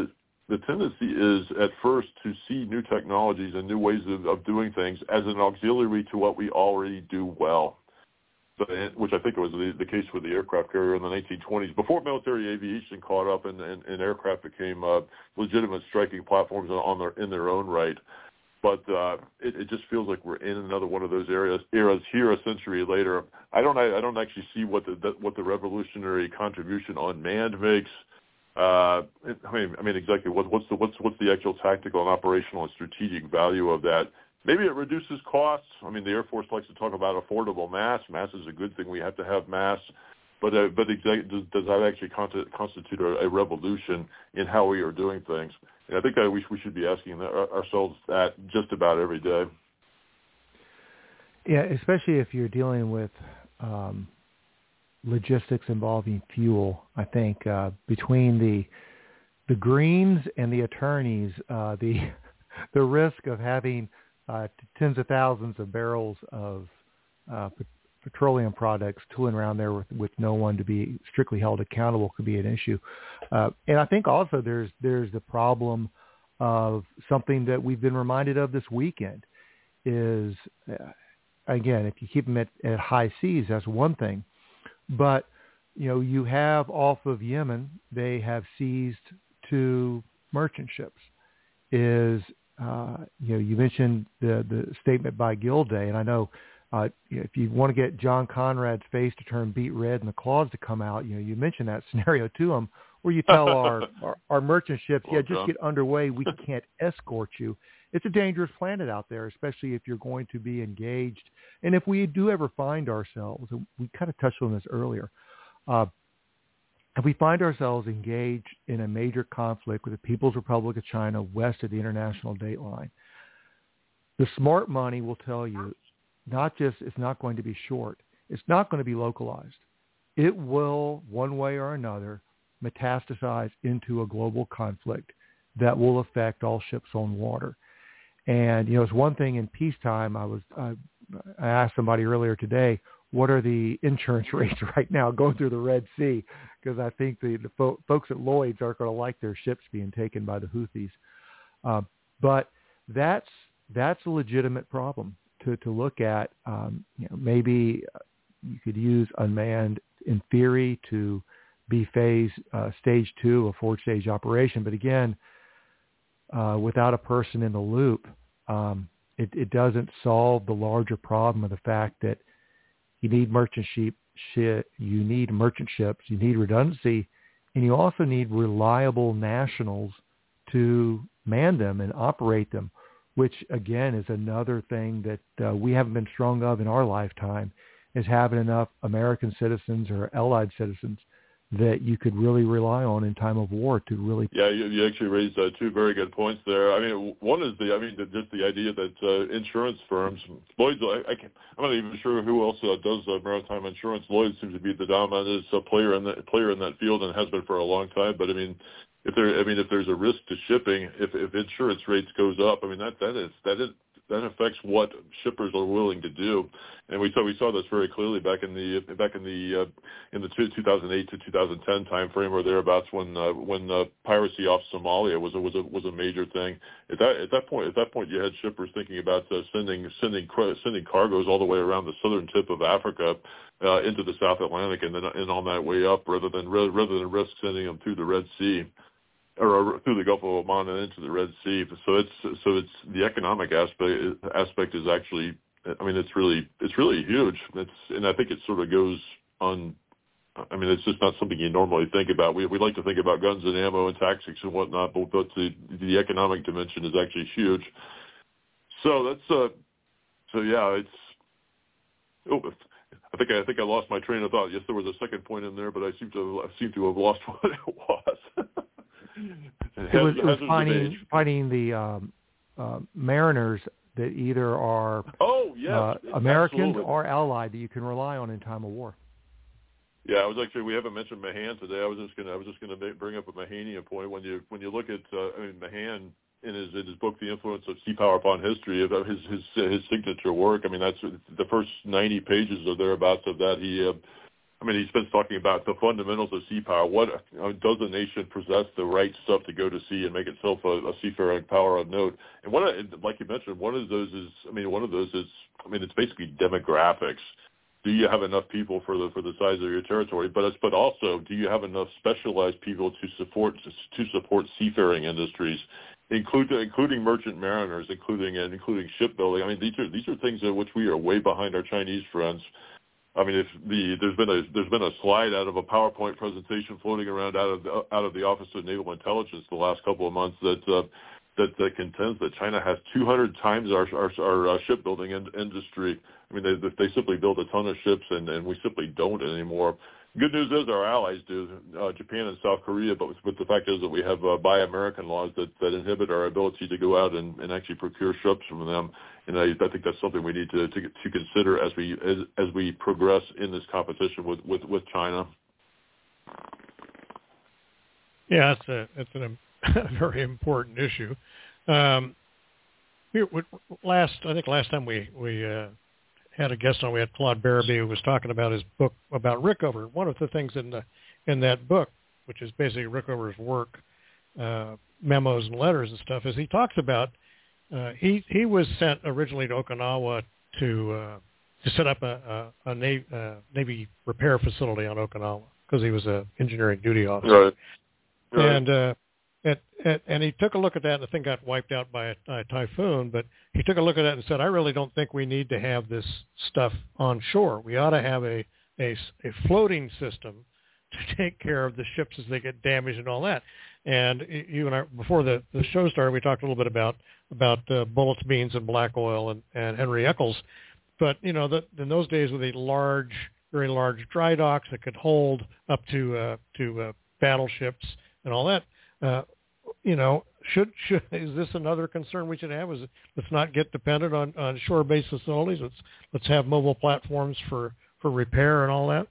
the tendency is at first to see new technologies and new ways of, of doing things as an auxiliary to what we already do well. So, which I think was the, the case with the aircraft carrier in the nineteen twenties, before military aviation caught up and, and, and aircraft became uh, legitimate striking platforms on their in their own right. But uh, it, it just feels like we're in another one of those areas eras here a century later. I don't I, I don't actually see what the, the what the revolutionary contribution on manned makes. Uh, I mean I mean exactly what, what's the what's what's the actual tactical and operational and strategic value of that? Maybe it reduces costs. I mean, the Air Force likes to talk about affordable mass. Mass is a good thing. We have to have mass. But uh, but exactly, does, does that actually constitute a, a revolution in how we are doing things? And I think that we, we should be asking that, ourselves that just about every day. Yeah, especially if you're dealing with um, logistics involving fuel. I think uh, between the the Greens and the attorneys, uh, the the risk of having Uh, tens of thousands of barrels of uh, pe- petroleum products tooling around there with, with no one to be strictly held accountable could be an issue. Uh, and I think also there's there's the problem of something that we've been reminded of this weekend is, uh, again, if you keep them at, at high seas, that's one thing. But, you know, you have off of Yemen, they have seized two merchant ships. Is Uh, you know, you mentioned the, the statement by Gilday, and I know uh, if you want to get John Conrad's face to turn beet red and the claws to come out, you know, you mentioned that scenario to him where you tell our, our, our merchant ships, well, yeah, just get underway. We can't escort you. It's a dangerous planet out there, especially if you're going to be engaged. And if we do ever find ourselves, and we kind of touched on this earlier, uh, if we find ourselves engaged in a major conflict with the People's Republic of China west of the international date line, the smart money will tell you not just it's not going to be short, it's not going to be localized. It will, one way or another, metastasize into a global conflict that will affect all ships on water. And, you know, it's one thing in peacetime. I was I, I asked somebody earlier today, what are the insurance rates right now going through the Red Sea? Because I think the, the fo- folks at Lloyd's aren't going to like their ships being taken by the Houthis. Uh, but that's that's a legitimate problem to, to look at. Um, you know, maybe you could use unmanned in theory to be phase uh, stage two, a four-stage operation. But again, uh, without a person in the loop, um, it, it doesn't solve the larger problem of the fact that you need merchant ship, ship, you need merchant ships, you need redundancy, and you also need reliable nationals to man them and operate them, which, again, is another thing that uh, we haven't been strong of in our lifetime, is having enough American citizens or allied citizens that you could really rely on in time of war to really... Yeah, you, you actually raised uh, two very good points there. I mean, one is the, I mean, the, just the idea that uh, insurance firms, Lloyd's, I, I can't, I'm not even sure who else uh, does uh, maritime insurance. Lloyd's seems to be the dominant uh, player in that player in that field and has been for a long time. But I mean, if there, I mean, if there's a risk to shipping, if, if insurance rates goes up, I mean, that that is that is. that affects what shippers are willing to do, and we saw we saw this very clearly back in the back in the uh, in the two thousand eight to two thousand ten time frame or thereabouts when uh, when uh, piracy off Somalia was a, was a was a major thing. At that at that point at that point you had shippers thinking about uh, sending sending sending cargoes all the way around the southern tip of Africa uh, into the South Atlantic and then and on that way up rather than rather than risk sending them through the Red Sea. Or through the Gulf of Oman and into the Red Sea. So it's so it's the economic aspect aspect is actually, I mean, it's really it's really huge. It's and I think it sort of goes on. I mean, it's just not something you normally think about. We we like to think about guns and ammo and tactics and whatnot, but, but the the economic dimension is actually huge. So that's uh, so yeah, it's. Oh, I think I, I think I lost my train of thought. Yes, there was a second point in there, but I seem to I seem to have lost what it was. It was, it was finding, finding the um, uh, mariners that either are oh, yes, uh, Americans absolutely. or allied that you can rely on in time of war. Yeah, I was actually we haven't mentioned Mahan today. I was just gonna I was just gonna bring up a Mahanian point when you when you look at uh, I mean Mahan in his in his book The Influence of Sea Power Upon History, about his his his signature work. I mean that's the first ninety pages or thereabouts of that. He uh, I mean, he spends talking about the fundamentals of sea power. What uh, does a nation possess the right stuff to go to sea and make itself a, a seafaring power of note? And what, like you mentioned, one of those is, I mean, one of those is, I mean, it's basically demographics. Do you have enough people for the for the size of your territory? But it's, but also, do you have enough specialized people to support to, to support seafaring industries, including including merchant mariners, including and including shipbuilding? I mean, these are these are things in which we are way behind our Chinese friends. I mean, if the there's been a there's been a slide out of a PowerPoint presentation floating around out of the, out of the Office of Naval Intelligence the last couple of months that uh, that, that contends that China has two hundred times our our, our uh, shipbuilding in, industry. I mean, they they simply build a ton of ships, and, and we simply don't anymore. Good news is our allies do, uh, Japan and South Korea, but, but the fact is that we have uh, Buy American laws that, that inhibit our ability to go out and, and actually procure ships from them. And I, I think that's something we need to, to, to consider as we as, as we progress in this competition with, with, with China. Yeah, it's a it's an, a very important issue. Um, we, we, last I think last time we we uh, had a guest on, we had Claude Barabee, who was talking about his book about Rickover. One of the things in the in that book, which is basically Rickover's work, uh, memos and letters and stuff, is he talks about uh, he he was sent originally to Okinawa to uh, to set up a, a, a Navy, uh, Navy repair facility on Okinawa because he was an engineering duty officer. Right. Right. And uh, and, and and he took a look at that, and the thing got wiped out by a, a typhoon. But he took a look at that and said, "I really don't think we need to have this stuff on shore. We ought to have a a, a floating system to take care of the ships as they get damaged and all that." And you and I, before the, the show started, we talked a little bit about about uh, bullets, beans, and black oil, and, and Henry Eccles. But you know, the, in those days, with a large, very large dry docks that could hold up to uh, to uh, battleships and all that, uh, you know, should should is this another concern we should have? Is it, let's not get dependent on, on shore-based facilities. Let's let's have mobile platforms for, for repair and all that.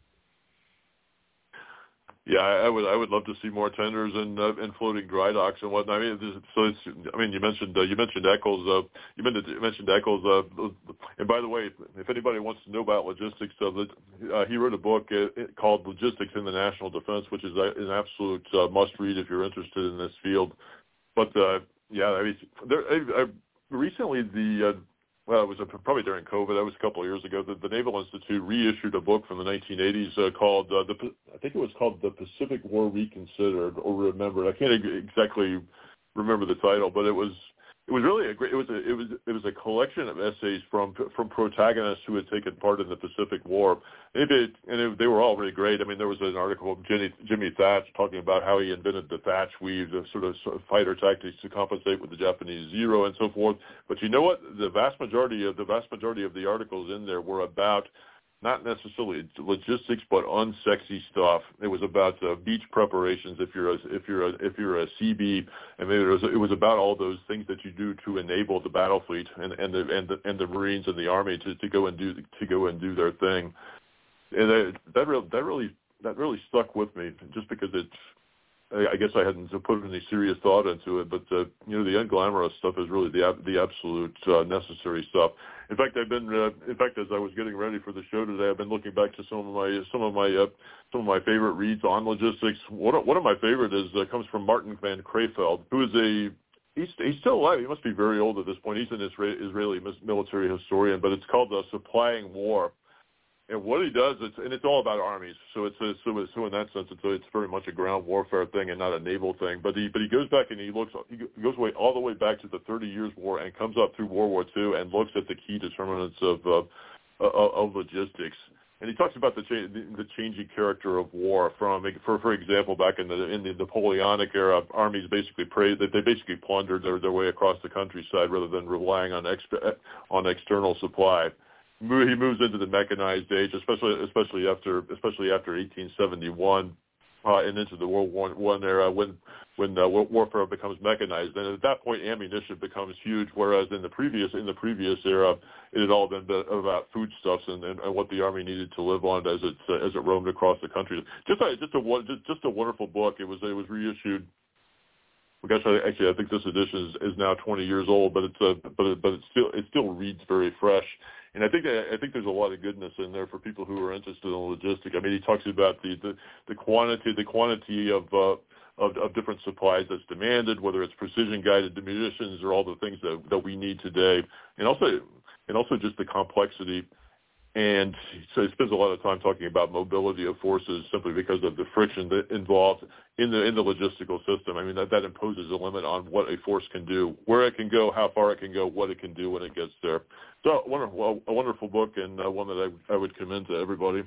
Yeah, I would I would love to see more tenders and uh, and floating dry docks and whatnot. I mean, this, so it's I mean you mentioned uh, you mentioned Eccles uh, you mentioned you mentioned Eccles uh, and by the way, if anybody wants to know about logistics, uh, uh, he wrote a book uh, called Logistics in the National Defense, which is uh, an absolute uh, must read if you're interested in this field. But uh, yeah, I mean, there, I, I, recently the uh, well, it was a, probably during COVID. That was a couple of years ago. The, the Naval Institute reissued a book from the nineteen eighties uh, called uh, the I think it was called The Pacific War Reconsidered or Remembered. I can't exactly remember the title, but it was it was really a great. It was a, it was it was a collection of essays from from protagonists who had taken part in the Pacific War. It, it, and it, they were all really great. I mean, there was an article of Jimmy, Jimmy Thatch talking about how he invented the Thatch weave, the sort of, sort of fighter tactics to compensate with the Japanese Zero and so forth. But you know what? The vast majority of the vast majority of the articles in there were about not necessarily logistics, but unsexy stuff. It was about uh, beach preparations. If you're a, if you're a, if you're a C B, and maybe it was it was about all those things that you do to enable the battle fleet and and the and the, and the Marines and the Army to, to go and do to go and do their thing. And that that really that really that really stuck with me, just because it's. I guess I hadn't put any serious thought into it, but uh, you know, the unglamorous stuff is really the the absolute uh, necessary stuff. In fact, I've been, uh, in fact, as I was getting ready for the show today, I've been looking back to some of my some of my uh, some of my favorite reads on logistics. One of, one of my favorite is uh, comes from Martin van Creveld, who is a he's he's still alive. He must be very old at this point. He's an Isra- Israeli military historian, but it's called uh, Supplying War. And what he does, it's, and it's all about armies. So it's a, so, so in that sense, it's, a, it's very much a ground warfare thing and not a naval thing. But he but he goes back and he looks he goes away all the way back to the Thirty Years' War and comes up through World War Two and looks at the key determinants of uh, of, of logistics. And he talks about the, cha- the changing character of war. From for for example, back in the in the Napoleonic era, armies basically prayed that they basically plundered their, their way across the countryside rather than relying on extra on external supply. He moves into the mechanized age, especially especially after especially after eighteen seventy-one uh, and into the World War One era, when when uh, warfare becomes mechanized. And at that point, ammunition becomes huge. Whereas in the previous in the previous era, it had all been about foodstuffs and, and, and what the army needed to live on as it uh, as it roamed across the country. Just a, just a just, just a wonderful book. It was it was reissued. gosh, I, actually, I think this edition is, is now twenty years old, but it's a, but it, but it still it still reads very fresh. And I think I think there's a lot of goodness in there for people who are interested in logistics. I mean, he talks about the the, the quantity the quantity of, uh, of of different supplies that's demanded, whether it's precision guided munitions or all the things that that we need today, and also and also just the complexity. And so he spends a lot of time talking about mobility of forces simply because of the friction that involved in the in the logistical system. I mean, that, that imposes a limit on what a force can do, where it can go, how far it can go, what it can do when it gets there. So wonderful, a wonderful book, and uh, one that I, I would commend to everybody.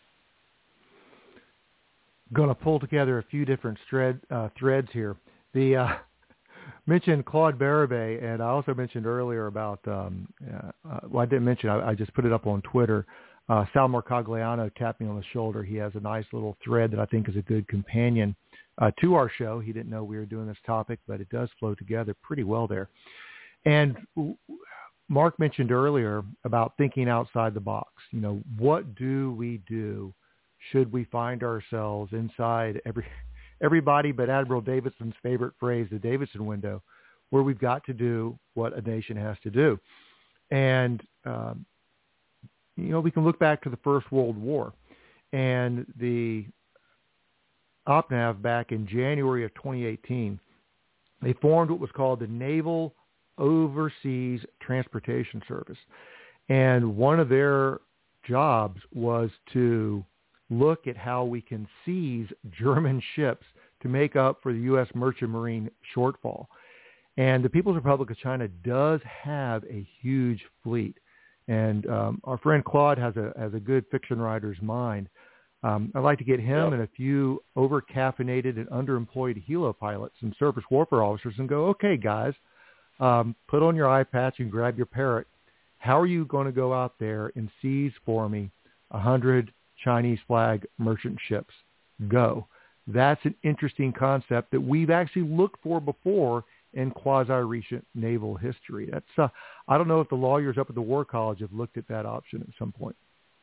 Going to pull together a few different thread, uh, threads here. The uh, mentioned Claude Bérubé, and I also mentioned earlier about, um, uh, well, I didn't mention, I, I just put it up on Twitter. Uh, Sal Mercogliano tapped me on the shoulder. He has a nice little thread that I think is a good companion uh, to our show. He didn't know we were doing this topic, but it does flow together pretty well there. And Mark mentioned earlier about thinking outside the box. You know, what do we do should we find ourselves inside every everybody but Admiral Davidson's favorite phrase, the Davidson window, where we've got to do what a nation has to do? And, um, you know, we can look back to the First World War and the O P N A V back in January of twenty eighteen. They formed what was called the Naval Overseas Transportation Service. And one of their jobs was to look at how we can seize German ships to make up for the U S Merchant Marine shortfall. And the People's Republic of China does have a huge fleet. And um, our friend Claude has a has a good fiction writer's mind. Um, I'd like to get him yep. and a few over-caffeinated and underemployed helo pilots and surface warfare officers and go, okay, guys, um, put on your eye patch and grab your parrot. How are you going to go out there and seize for me a hundred Chinese flag merchant ships? Go. That's an interesting concept that we've actually looked for before in quasi-recent naval history. That's uh, I don't know if the lawyers up at the War College have looked at that option at some point.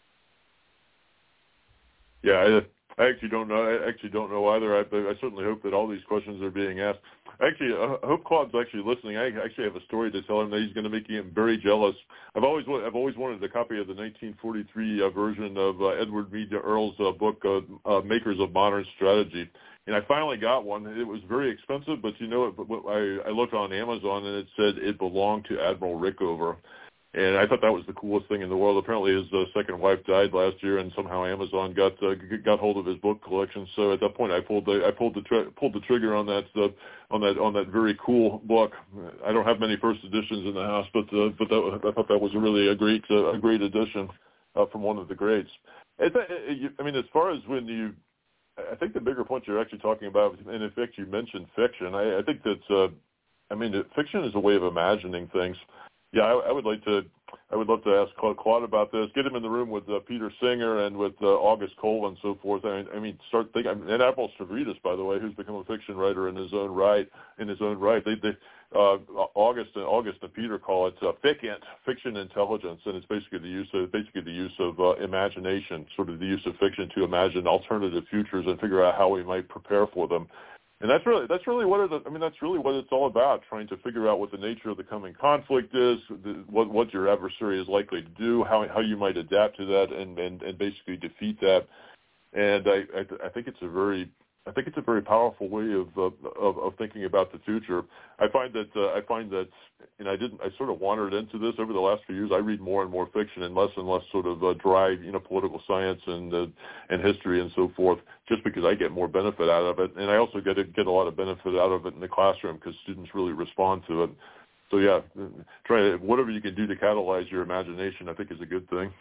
Yeah, I, I actually don't know. I actually don't know either. I, I certainly hope that all these questions are being asked. Actually, I hope Claude's actually listening. I actually have a story to tell him that he's going to make him very jealous. I've always I've always wanted a copy of the nineteen forty-three uh, version of uh, Edward Mead Earl's uh, book, uh, uh, Makers of Modern Strategy. And I finally got one. It was very expensive, but you know, I, I looked on Amazon and it said it belonged to Admiral Rickover. And I thought that was the coolest thing in the world. Apparently his uh, second wife died last year, and somehow Amazon got uh, got hold of his book collection. So at that point, I pulled the I pulled the tri- pulled the trigger on that uh, on that on that very cool book. I don't have many first editions in the house, but uh, but that, I thought that was really a great uh, a great edition uh, from one of the greats. It's, I mean, as far as when you, I think the bigger point you're actually talking about, and in fact you mentioned fiction. I, I think that uh, I mean fiction is a way of imagining things. Yeah, I, I would like to. I would love to ask Claude about this. Get him in the room with uh, Peter Singer and with uh, August Cole and so forth. I mean, I mean start thinking. I mean, and Admiral Stavridis, by the way, who's become a fiction writer in his own right. In his own right, they, they uh, August and August and Peter call it uh, FICINT, fiction intelligence, and it's basically the use of basically the use of uh, imagination, sort of the use of fiction to imagine alternative futures and figure out how we might prepare for them. And that's really that's really what it, I mean. That's really what it's all about: trying to figure out what the nature of the coming conflict is, the, what what your adversary is likely to do, how how you might adapt to that, and and, and basically defeat that. And I, I I think it's a very I think it's a very powerful way of of, of thinking about the future. I find that uh, I find that, and I didn't I sort of wandered into this over the last few years. I read more and more fiction and less and less sort of uh, dry, you know, political science and uh, and history and so forth, just because I get more benefit out of it, and I also get a, get a lot of benefit out of it in the classroom because students really respond to it. So yeah, try whatever you can do to catalyze your imagination, I think, is a good thing.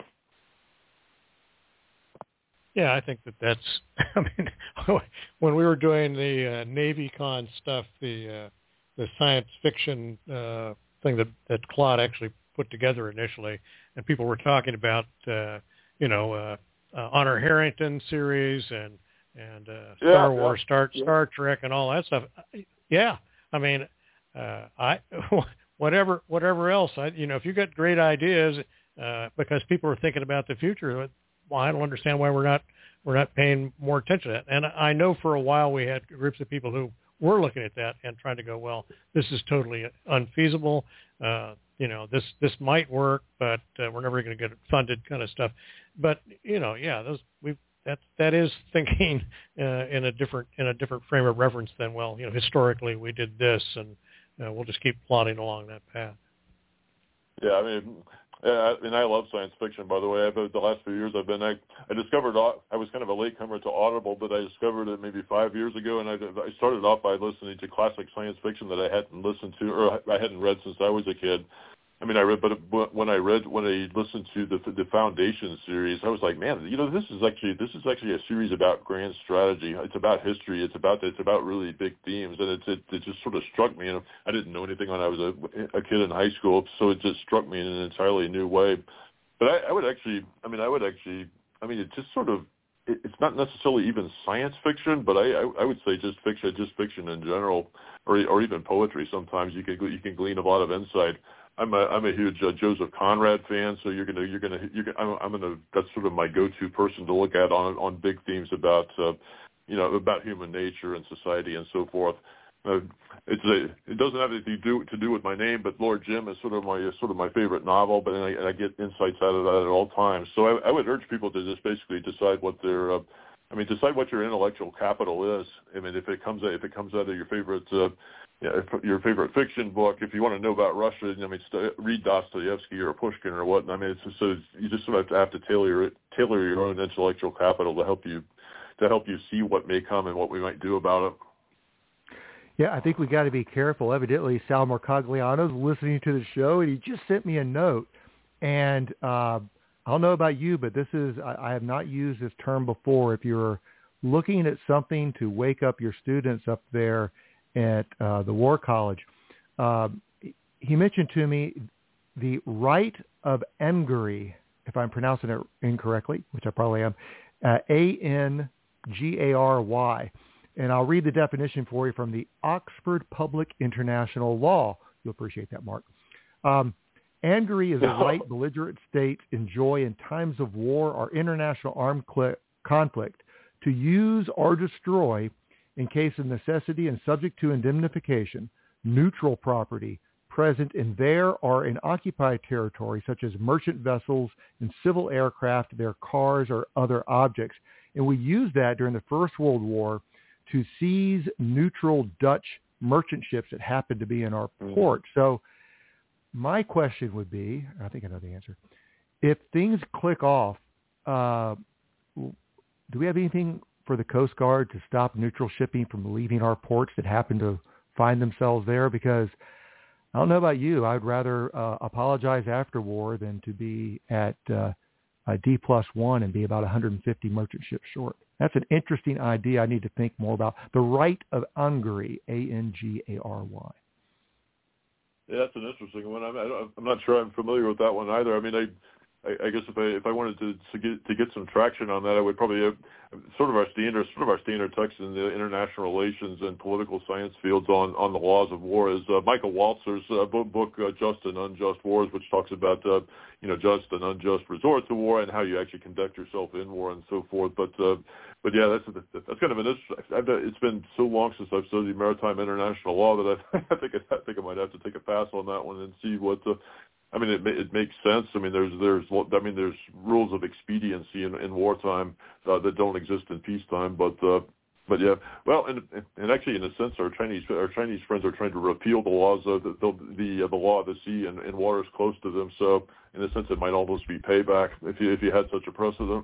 Yeah, I think that that's, I mean, when we were doing the uh, NavyCon stuff, the uh, the science fiction uh, thing that, that Claude actually put together initially, and people were talking about, uh, you know, uh, uh, Honor Harrington series and, and uh, yeah, Star Wars, yeah, Star, yeah. Star Trek and all that stuff. Yeah, I mean, uh, I whatever whatever else, I, you know, if you got great ideas, uh, because people are thinking about the future, well, I don't understand why we're not we're not paying more attention to that. And I know for a while we had groups of people who we're looking at that and trying to go, well, this is totally unfeasible. Uh, you know, this this might work, but uh, we're never going to get it funded, kind of stuff. But you know, yeah, those we that that is thinking uh, in a different in a different frame of reference than, well, you know, historically we did this, and uh, we'll just keep plodding along that path. Yeah, I mean. Yeah, I mean, I love science fiction, by the way. I've, the last few years I've been, I, I discovered, I was kind of a latecomer to Audible, but I discovered it maybe five years ago, and I, I started off by listening to classic science fiction that I hadn't listened to, or I hadn't read since I was a kid. I mean, I read, but when I read, when I listened to the the Foundation series, I was like, man, you know, this is actually this is actually a series about grand strategy. It's about history. It's about it's about really big themes, and it it, it just sort of struck me. And I didn't know anything when I was a, a kid in high school, so it just struck me in an entirely new way. But I, I would actually, I mean, I would actually, I mean, it just sort of, it, it's not necessarily even science fiction, but I, I I would say just fiction, just fiction in general, or or even poetry. Sometimes you can you can glean a lot of insight. I'm a I'm a huge uh, Joseph Conrad fan, so you're gonna you're gonna you're gonna I'm, I'm gonna that's sort of my go-to person to look at on on big themes about uh, you know about human nature and society and so forth. Uh, it's a, it doesn't have anything to do to do with my name, but Lord Jim is sort of my sort of my favorite novel, but I, I get insights out of that at all times. So I, I would urge people to just basically decide what their uh, I mean decide what your intellectual capital is. I mean if it comes if it comes out of your favorite. Uh, Yeah, if your favorite fiction book. If you want to know about Russia, I mean, st- read Dostoevsky or Pushkin or what. I mean, it's just, so it's, you just sort of have to tailor your tailor your own intellectual capital to help you to help you see what may come and what we might do about it. Yeah, I think we got to be careful. Evidently, Sal Mercogliano's listening to the show, and he just sent me a note. And uh, I don't know about you, but this is I, I have not used this term before. If you're looking at something to wake up your students up there at uh, the War College, uh, he mentioned to me the Rite of Angary, if I'm pronouncing it incorrectly, which I probably am, uh, A N G A R Y. And I'll read the definition for you from the Oxford Public International Law. You'll appreciate that, Mark. Um, Angary is a right belligerent states enjoy in times of war or international armed cl- conflict to use or destroy, in case of necessity and subject to indemnification, neutral property present in their or in occupied territory, such as merchant vessels and civil aircraft, their cars, or other objects. And we used that during the First World War to seize neutral Dutch merchant ships that happened to be in our mm. port. So my question would be, I think I know the answer, if things click off, uh, do we have anything for the Coast Guard to stop neutral shipping from leaving our ports that happen to find themselves there? Because I don't know about you, I'd rather uh, apologize after war than to be at uh, a D plus one and be about one hundred fifty merchant ships short. That's an interesting idea I need to think more about. The Rite of Angary, A N G A R Y. Yeah, that's an interesting one. I'm, I'm not sure I'm familiar with that one either. I mean, I I guess if I if I wanted to to get to get some traction on that, I would probably have sort of our standard sort of our standard text in the international relations and political science fields on, on the laws of war is uh, Michael Walzer's uh, book, book uh, Just and Unjust Wars, which talks about uh, you know just and unjust resort to war and how you actually conduct yourself in war and so forth. But uh, but yeah, that's that's kind of an interesting. I've, it's been so long since I've studied maritime international law that I, I think I think I might have to take a pass on that one and see what. Uh, I mean, it it makes sense. I mean, there's there's I mean, there's rules of expediency in, in wartime uh, that don't exist in peacetime. But uh, but yeah, well, and and actually, in a sense, our Chinese our Chinese friends are trying to repeal the laws of the the the, uh, the law of the sea in, in waters close to them. So in a sense, it might almost be payback if you if you had such a precedent.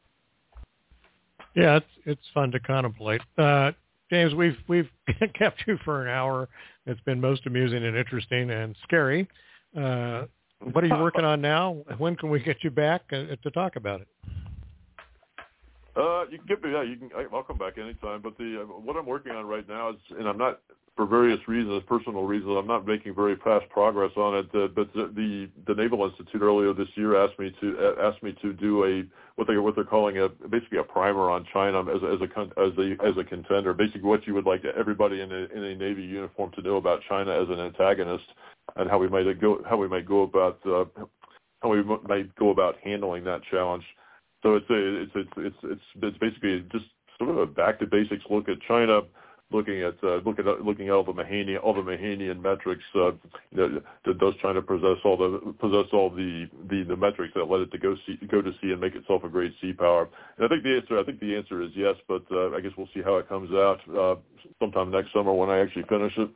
Yeah, it's it's fun to contemplate. Uh, James, we've we've kept you for an hour. It's been most amusing and interesting and scary. Uh, what are you working on now? When can we get you back uh, to talk about it? Uh, you can get me. Yeah, you can. I'll come back anytime. But the uh, what I'm working on right now is, and I'm not for various reasons, personal reasons, I'm not making very fast progress on it. Uh, but the, the the Naval Institute earlier this year asked me to uh, asked me to do a what they what they're calling a basically a primer on China as a, as a as a as a contender. Basically, what you would like everybody in a in a Navy uniform to know about China as an antagonist, and how we might go how we might go about uh, how we might go about handling that challenge. So it's a, it's it's it's it's it's basically just sort of a back to basics look at China, looking at uh, looking at looking at all the Mahaney all the Mahanian metrics. Uh, you know, does China possess all the possess all the, the, the metrics that led it to go see, go to sea and make itself a great sea power? And I think the answer I think the answer is yes, but uh, I guess we'll see how it comes out uh, sometime next summer when I actually finish it.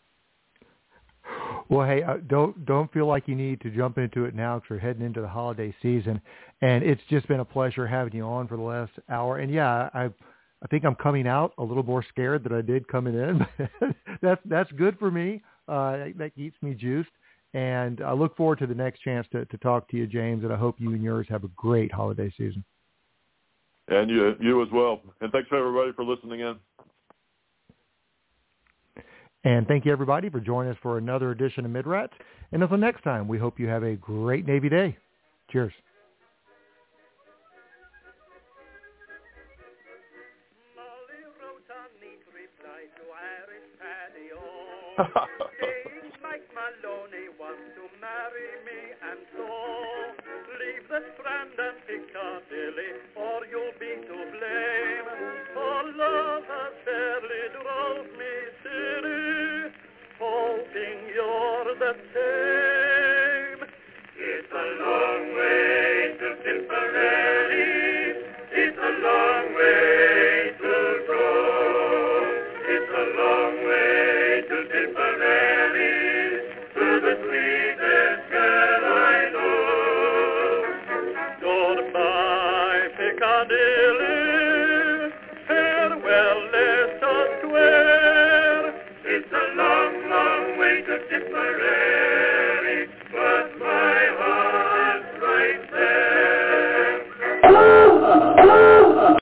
Well, hey, uh, don't don't feel like you need to jump into it now because we're heading into the holiday season, and it's just been a pleasure having you on for the last hour. And yeah, I I think I'm coming out a little more scared than I did coming in. that's that's good for me. Uh, that keeps me juiced, and I look forward to the next chance to, to talk to you, James. And I hope you and yours have a great holiday season. And you you as well. And thanks for everybody for listening in. And thank you, everybody, for joining us for another edition of Mid-Rats. And until next time, we hope you have a great Navy day. Cheers. Mike Maloney wants to marry me, and so leave the Strand and Piccadilly, or you'll be to blame. For love has fairly drove me silly, hoping you're the same. It's a long way to Tipperary, it's a long way to go. It's a long way to Tipperary, to the sweetest girl I know. Goodbye, Piccadilly, farewell, Leicester Square. It's a long, long way to Tipperary, but my heart's right there.